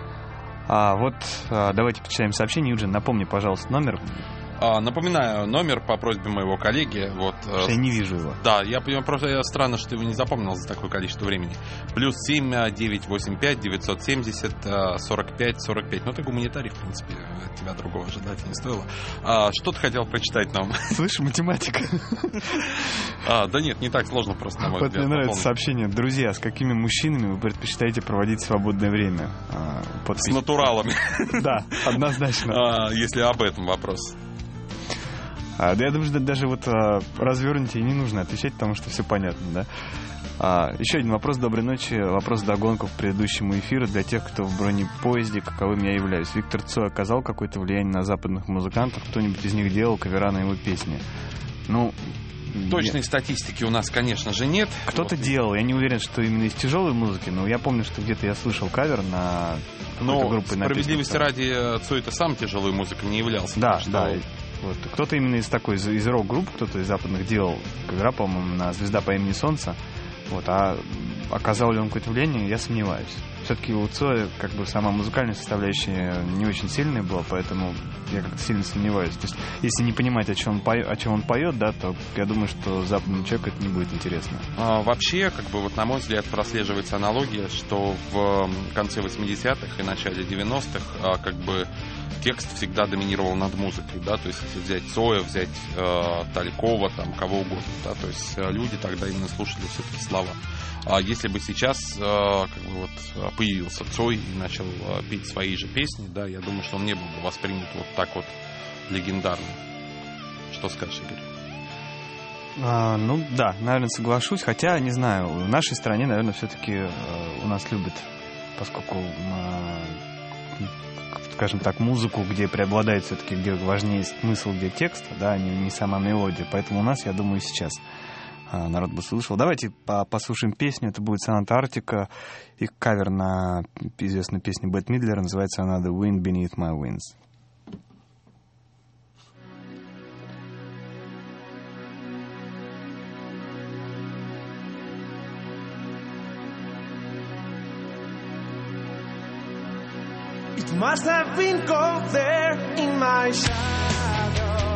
А вот а, давайте почитаем сообщение. Юджин, напомни, пожалуйста, номер. А, Напоминаю, номер по просьбе моего коллеги. Вот, э, Я не вижу его. Да, я понимаю, просто я- странно, что ты его не запомнил за такое количество времени. Плюс семь девятьсот восемьдесят пять девятьсот семьдесят сорок пять сорок пять. Ну, ты гуманитарий, в принципе, от тебя другого ожидать не стоило. А, что ты хотел прочитать нам? Слышь, математика. А, да нет, не так сложно просто, на мой Вот взгляд, мне нравится запомнить. сообщение. Друзья, с какими мужчинами вы предпочитаете проводить свободное время? А, С подпись- натуралами, Да, однозначно. а, если об этом вопрос. А, да я думаю, что даже вот а, развернуте и не нужно отвечать, потому что все понятно, да? А, еще один вопрос. Доброй ночи. Вопрос догонку к предыдущему эфиру для тех, кто в бронепоезде, каковым я являюсь. Виктор Цой оказал какое-то влияние на западных музыкантов? Кто-нибудь из них делал кавера на его песни? Ну, Точной статистики у нас, конечно же, нет. Кто-то Вот. делал, я не уверен, что именно из тяжелой музыки, но я помню, что где-то я слышал кавер на какой-то Но группе на справедливости песню. ради, Цой-то сам тяжелой музыкой не являлся. Да, потому что да. Вот. Кто-то именно из такой, из, из рок-групп, кто-то из западных делал кавера, по-моему, на «Звезда по имени Солнце». Вот. А оказал ли он какое-то влияние, я сомневаюсь. Все-таки у Цоя как бы сама музыкальная составляющая не очень сильная была, поэтому я как-то сильно сомневаюсь. То есть, если не понимать, о чем он поет, о чем он поет, да, то я думаю, что западному человеку это не будет интересно. А, вообще, как бы вот на мой взгляд, прослеживается аналогия, что в конце восьмидесятых и начале девяностых а, как бы текст всегда доминировал над музыкой, да, то есть если взять Цоя, взять э, Талькова, там, кого угодно, да, то есть э, люди тогда именно слушали все-таки слова. А если бы сейчас э, как бы вот появился Цой и начал э, петь свои же песни, да, я думаю, что он не был бы воспринят вот так вот легендарно. Что скажешь, Игорь? А, ну да, наверное, соглашусь. Хотя, не знаю, в нашей стране, наверное, все-таки э, у нас любят, поскольку, э, скажем так, музыку, где преобладает все-таки, где важнее смысл, где текст, да, не, не сама мелодия. Поэтому у нас, я думаю, сейчас э, народ бы слышал. Давайте по послушаем песню. Это будет Соната Арктика и кавер на известную песню Бет Мидлера. Называется она «The Wind Beneath My Wings». It must have been cold there in my shadow.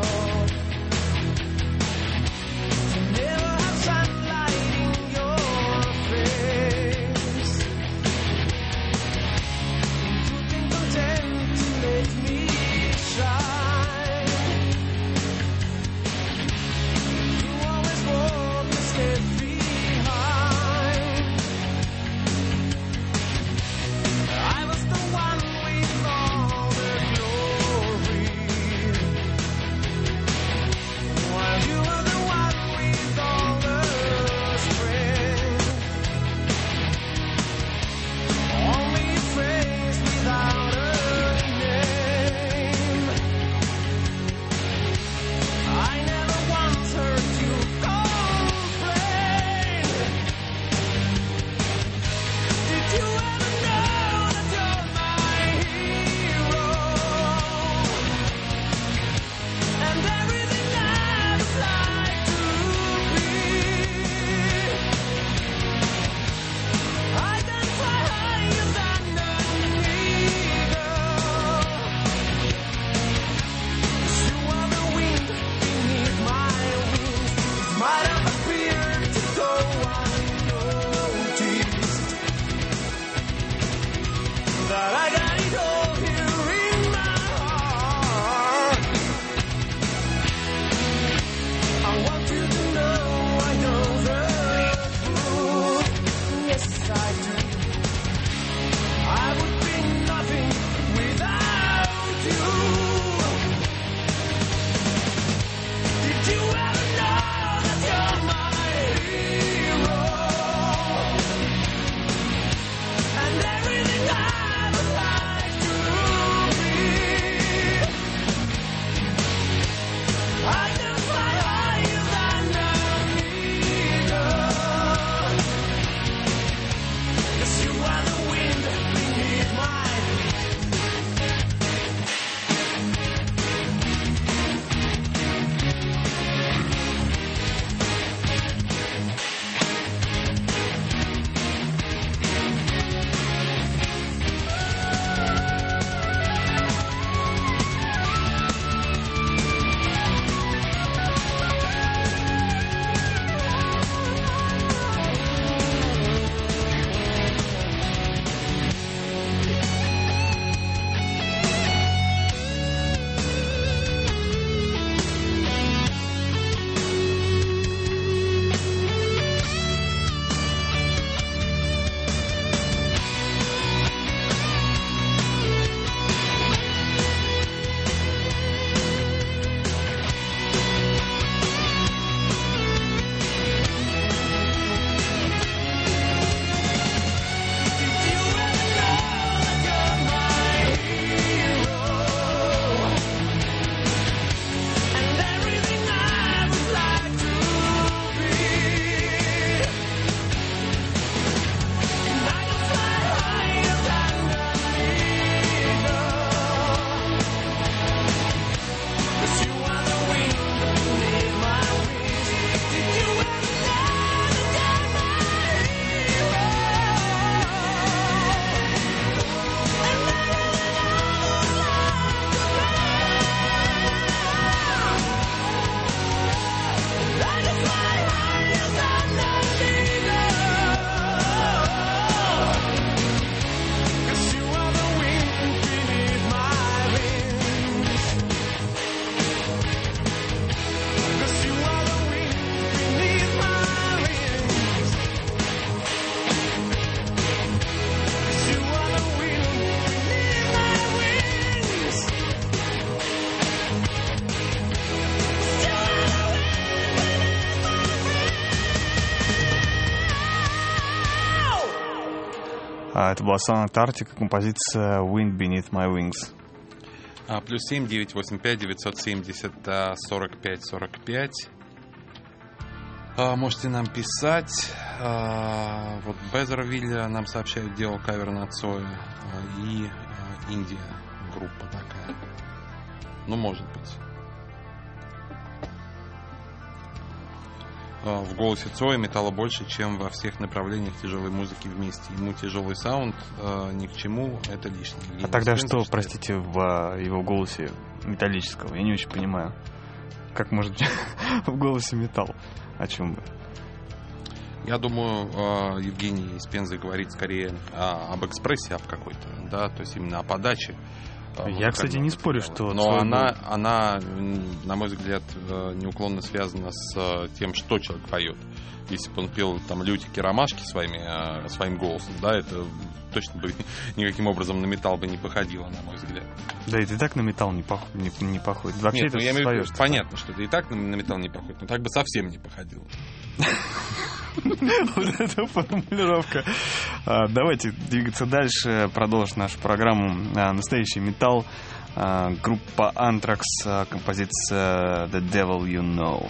To never have sunlight in your face. You've been content to let me shine. You always walk a step behind. I was the one with all the glory. А, это была Sonata Arctica, композиция Wind Beneath My Wings. А, плюс семь девятьсот восемьдесят пять девятьсот семьдесят сорок пять сорок пять. А, можете нам писать. А, вот Безервиль нам сообщают, делал кавер на Цоя. А, и а, Индия группа такая. Ну, может быть. А, в голосе Цоя металла больше, чем во всех направлениях тяжелой музыки вместе. Ему тяжелый саунд а, ни к чему, это лишнее. А Евгений тогда Спенсер что, считает- простите, в а, его голосе металлического? Я не очень понимаю. Как может в голосе металл? О чем вы? Я думаю, э, Евгений из Пензы говорит скорее а, об экспрессии об какой-то, да, то есть именно о подаче. э, Я, кстати, не спорю, что Но Цой она, был- она, м, на мой взгляд, э, неуклонно связана с э, тем, что человек поет. Если бы он пел там лютики, ромашки своими, э, своим голосом, да, это точно бы никаким образом на металл бы не походило, на мой взгляд. Да, это и так на металл не, пох... не, не походит. Вообще Нет, это ну, я имею в своё виду, что-то. понятно, что это и так на, на металл не походит, но так бы совсем не походило. Вот эта формулировка. А, Давайте двигаться дальше, продолжить нашу программу. А, Настоящий металл. А, Группа Anthrax, а, композиция The Devil You Know.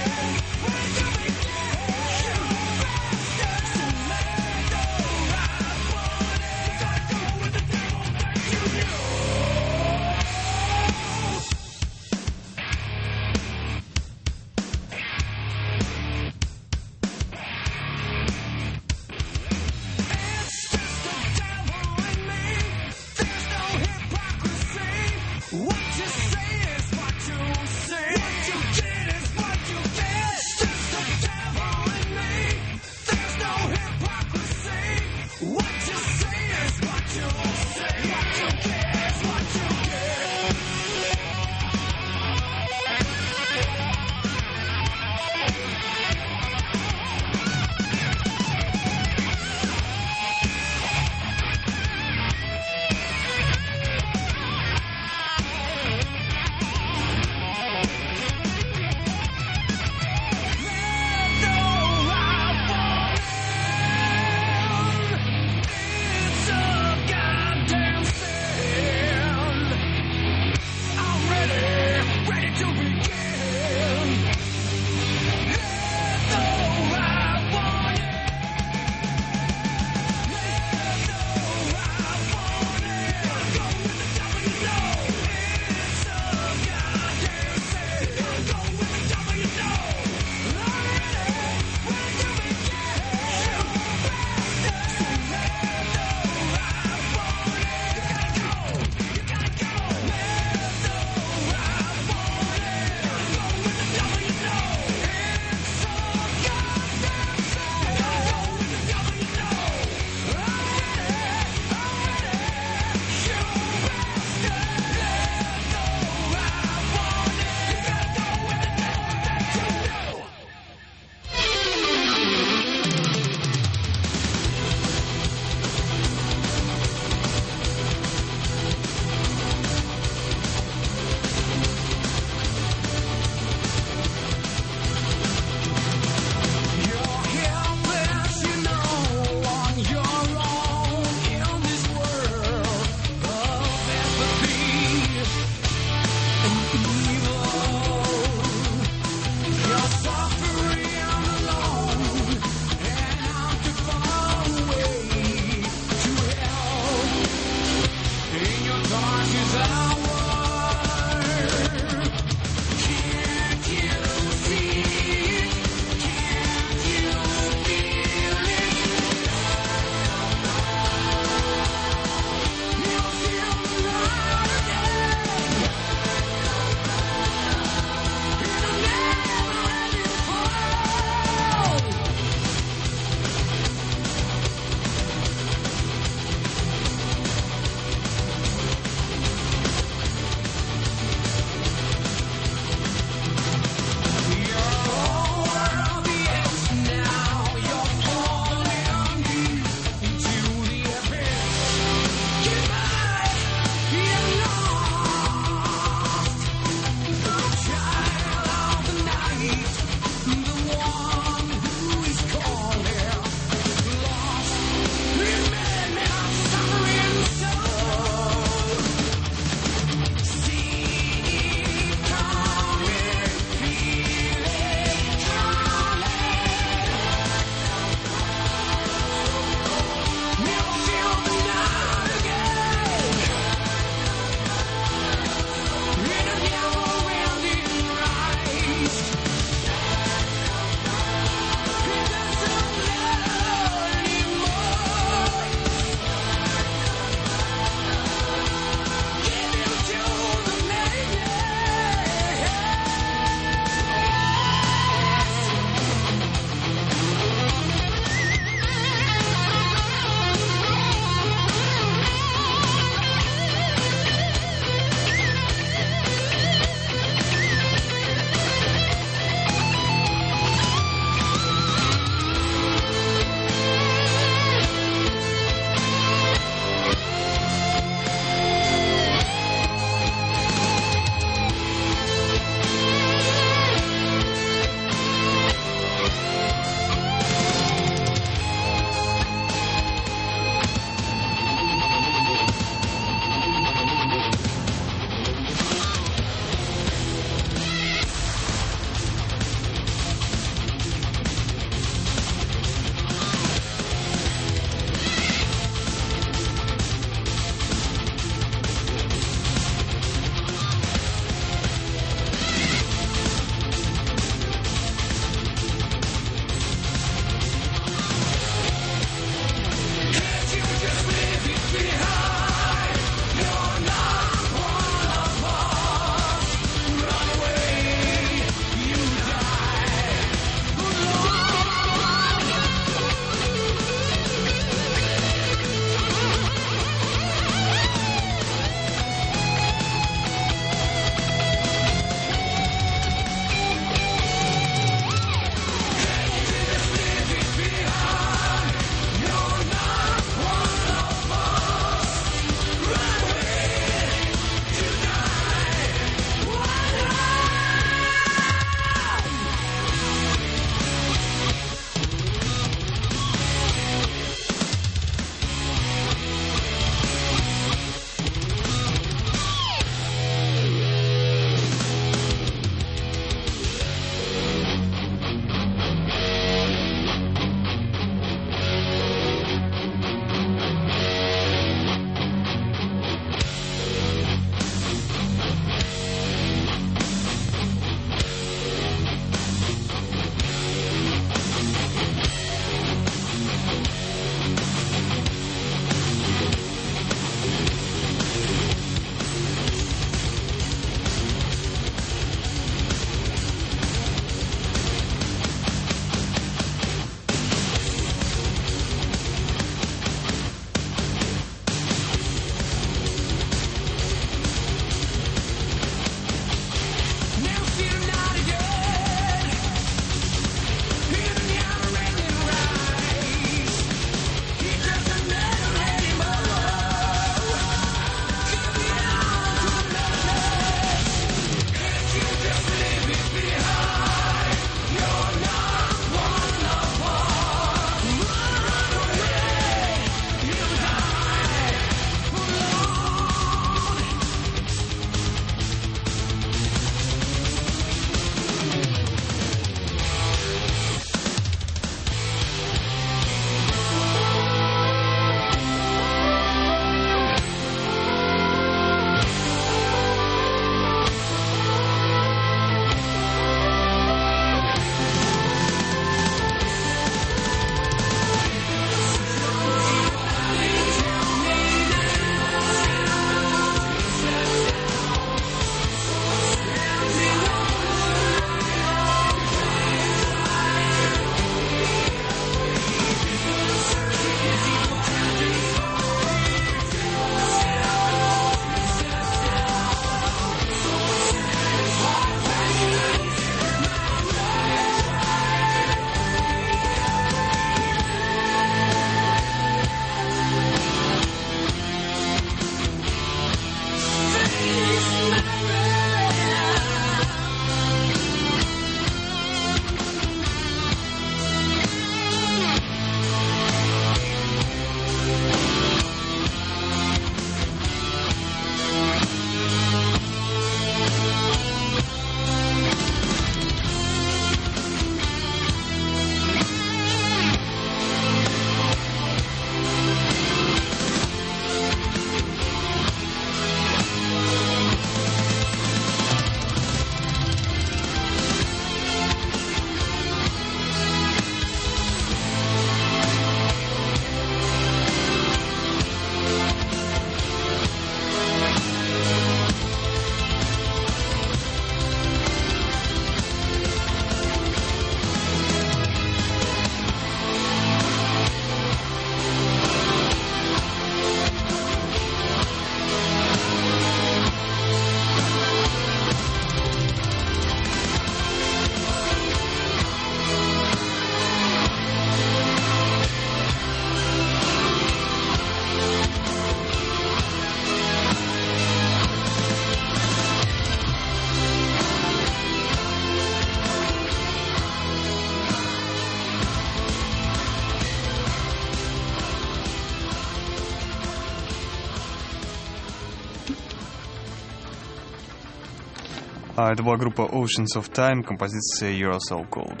А, это была группа Oceans of Time, композиция You're So Cold.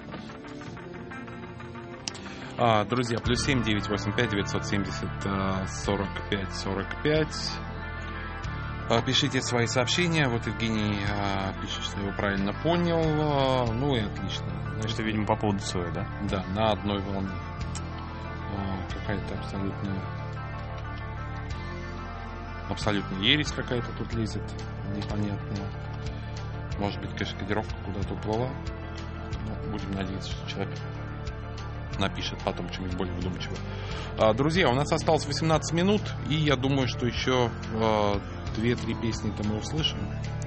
А, друзья, плюс семь девятьсот восемьдесят пять девятьсот семьдесят сорок пять сорок пять. А, пишите свои сообщения. Вот Евгений а, пишет, что его правильно понял. А, ну и отлично. Значит, Это, видимо, по поводу Цоя, да? да, на одной волне. А, какая-то абсолютно абсолютно ересь какая-то тут лезет, непонятная. Может быть, конечно, кодировка куда-то уплыла. Но будем надеяться, что человек напишет потом что-нибудь более вдумчиво. А, друзья, у нас осталось восемнадцать минут, и я думаю, что еще а, две-три песни-то мы услышим.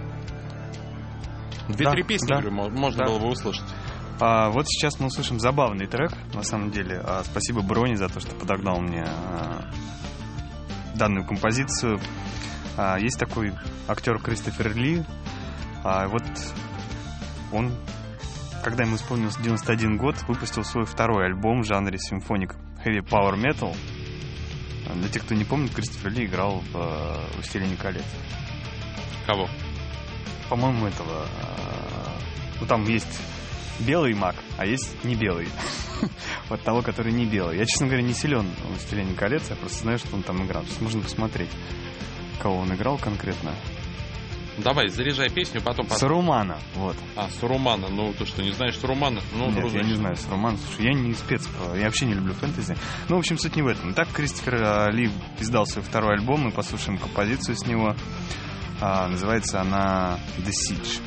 Две-три Да, песни, да. говорю, мо- можно Да. было бы услышать. А, вот сейчас мы услышим забавный трек, на самом деле. А, спасибо Броне за то, что подогнал мне а, данную композицию. А, есть такой актер Кристофер Ли. А, вот он, когда ему исполнился девяносто один год, выпустил свой второй альбом в жанре симфоник Heavy Power Metal. А, для тех, кто не помнит, Кристофер Ли играл в а, «Властелине колец». Кого? По-моему, этого... а, ну, там есть белый маг, а есть не белый. Вот того, который не белый. Я, честно говоря, не силен в «Властелине колец», я просто знаю, что он там играл. Сейчас можно посмотреть, кого он играл конкретно. Давай, заряжай песню, потом... пос- Сарумана, вот. А, Сарумана. Ну, ты что, не знаешь Сарумана? Ну, Нет, дружище. я не знаю Сарумана. Слушай, я не спец, по- я вообще не люблю фэнтези. Ну, в общем, суть не в этом. Итак, Кристофер а, Ли издал свой второй альбом, мы послушаем композицию с него. А, называется она «The Siege».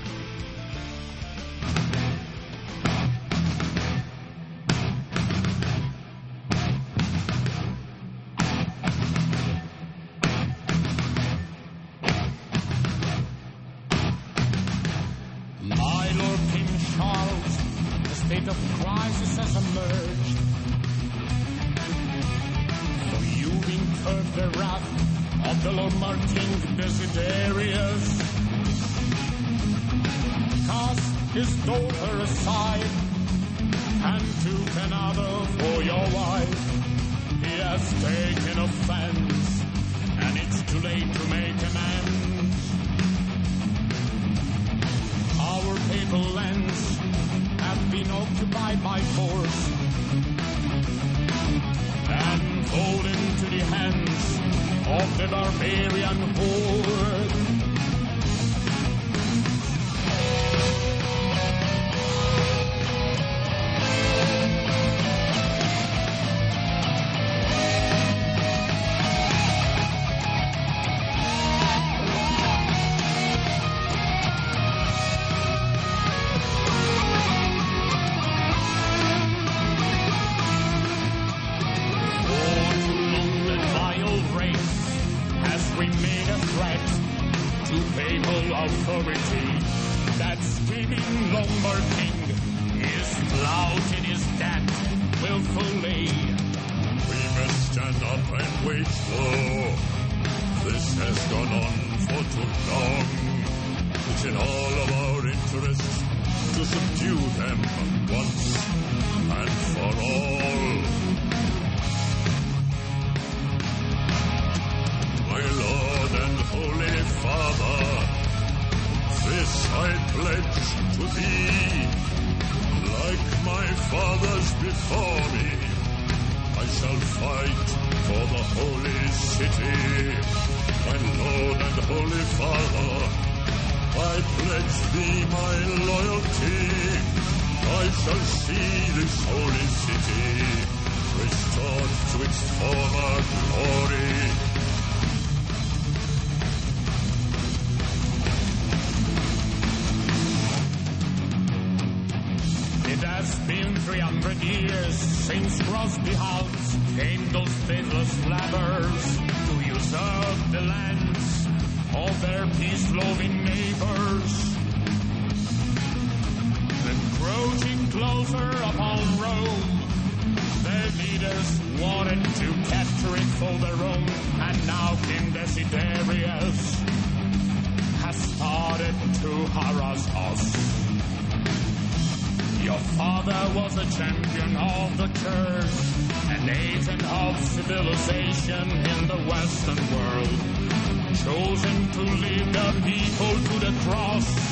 My Lord King Charles, the state of crisis has emerged. So you've incurred the wrath of the Lord Martin Desiderius. Cast his daughter aside and took another for your wife. He has taken offense, and it's too late to make amends. Our papal lands have been occupied by force and fall into the hands of the barbarian horde. Authority, that scheming Lombard king is flouting his debt willfully. We must stand up and wage war. This has gone on for too long. It's in all of our interests to subdue them once and for all. My Lord and Holy Father, this I pledge to thee. Like my fathers before me, I shall fight for the holy city. My Lord and Holy Father, I pledge thee my loyalty. I shall see this holy city restored to its former glory. It has been three hundred years since Crosby House came those faithless flabbers to usurp the lands of their peace-loving neighbors. Encroaching closer upon Rome, their leaders wanted to capture it for their own, and now King Desiderius has started to harass us. Your father was a champion of the church, an agent of civilization in the Western world. chosen to lead the people to the cross.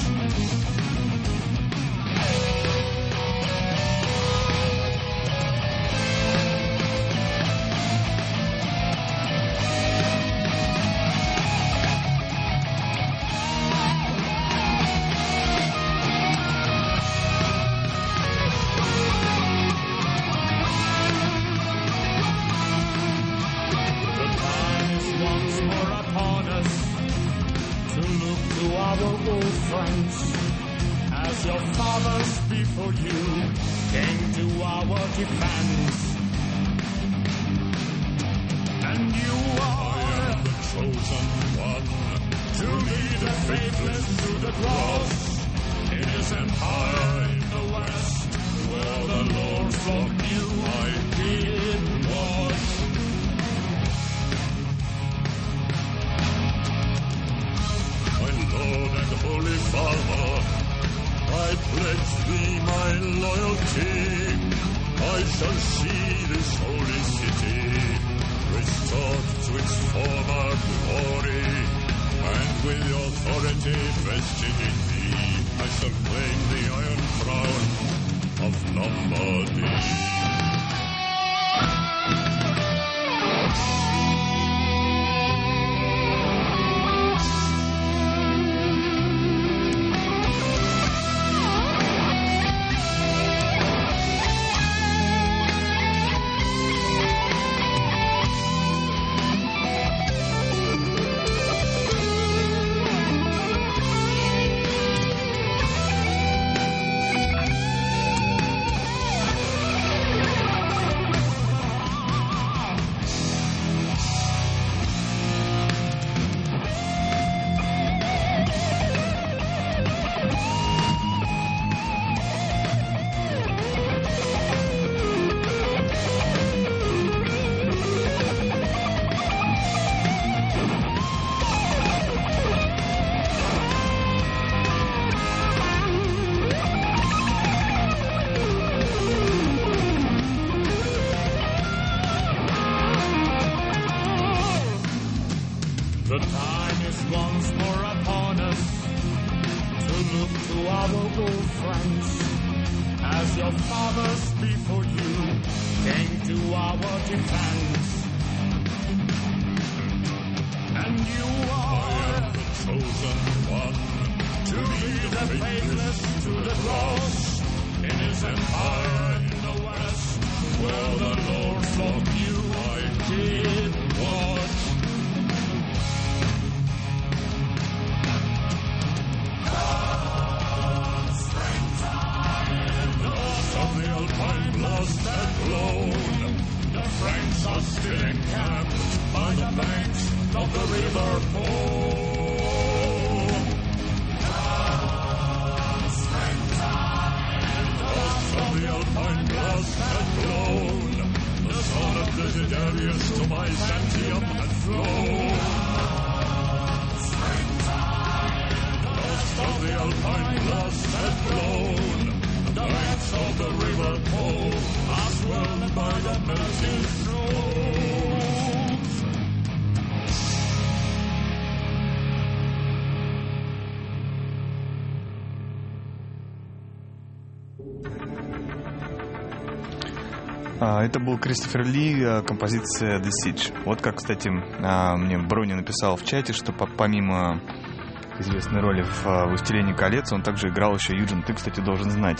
Это был Кристофер Ли, композиция The Siege. Вот как, кстати, мне Брони написал в чате, что помимо известной роли в «Властелине колец», он также играл еще Юджин. Ты, кстати, должен знать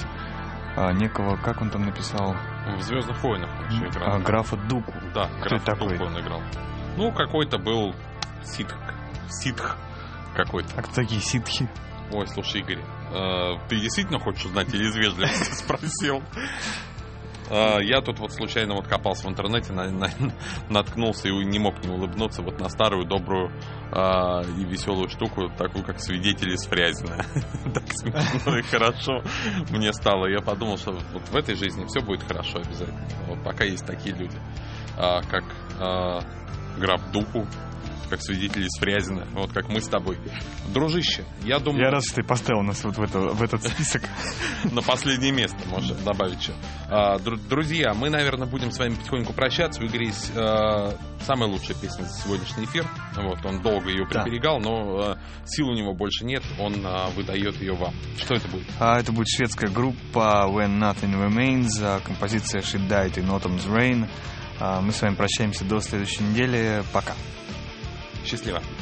некого, как он там написал? В «Звездных войнах» он еще играл. Графа Дуку. Да, Кто графа Дуку он играл. Ну, какой-то был ситх, ситх какой-то. А кто такие ситхи? Ой, слушай, Игорь, э, ты действительно хочешь узнать или из вежливости спросил? Я тут вот случайно вот копался в интернете, на, на, наткнулся и не мог не улыбнуться вот на старую, добрую э, и веселую штуку, такую как «Свидетели из Фрязино». Так смешно и хорошо мне стало. Я подумал, что вот в этой жизни все будет хорошо обязательно. Вот пока есть такие люди, как граф Дуку, как свидетели из Фрязино, вот как мы с тобой. Дружище, я думаю... Я рад, что ты поставил нас вот в, это, в этот список. На последнее место, может добавить что. А, дру- друзья, мы, наверное, будем с вами потихоньку прощаться. У Игоря есть а, самая лучшая песня за сегодняшний эфир. Вот, он долго ее приберегал, но а, сил у него больше нет, он а, выдает ее вам. Что это будет? А это будет шведская группа When Nothing Remains, а, композиция She Died in Autumn's Rain. А, мы с вами прощаемся до следующей недели. Пока. Счастливо.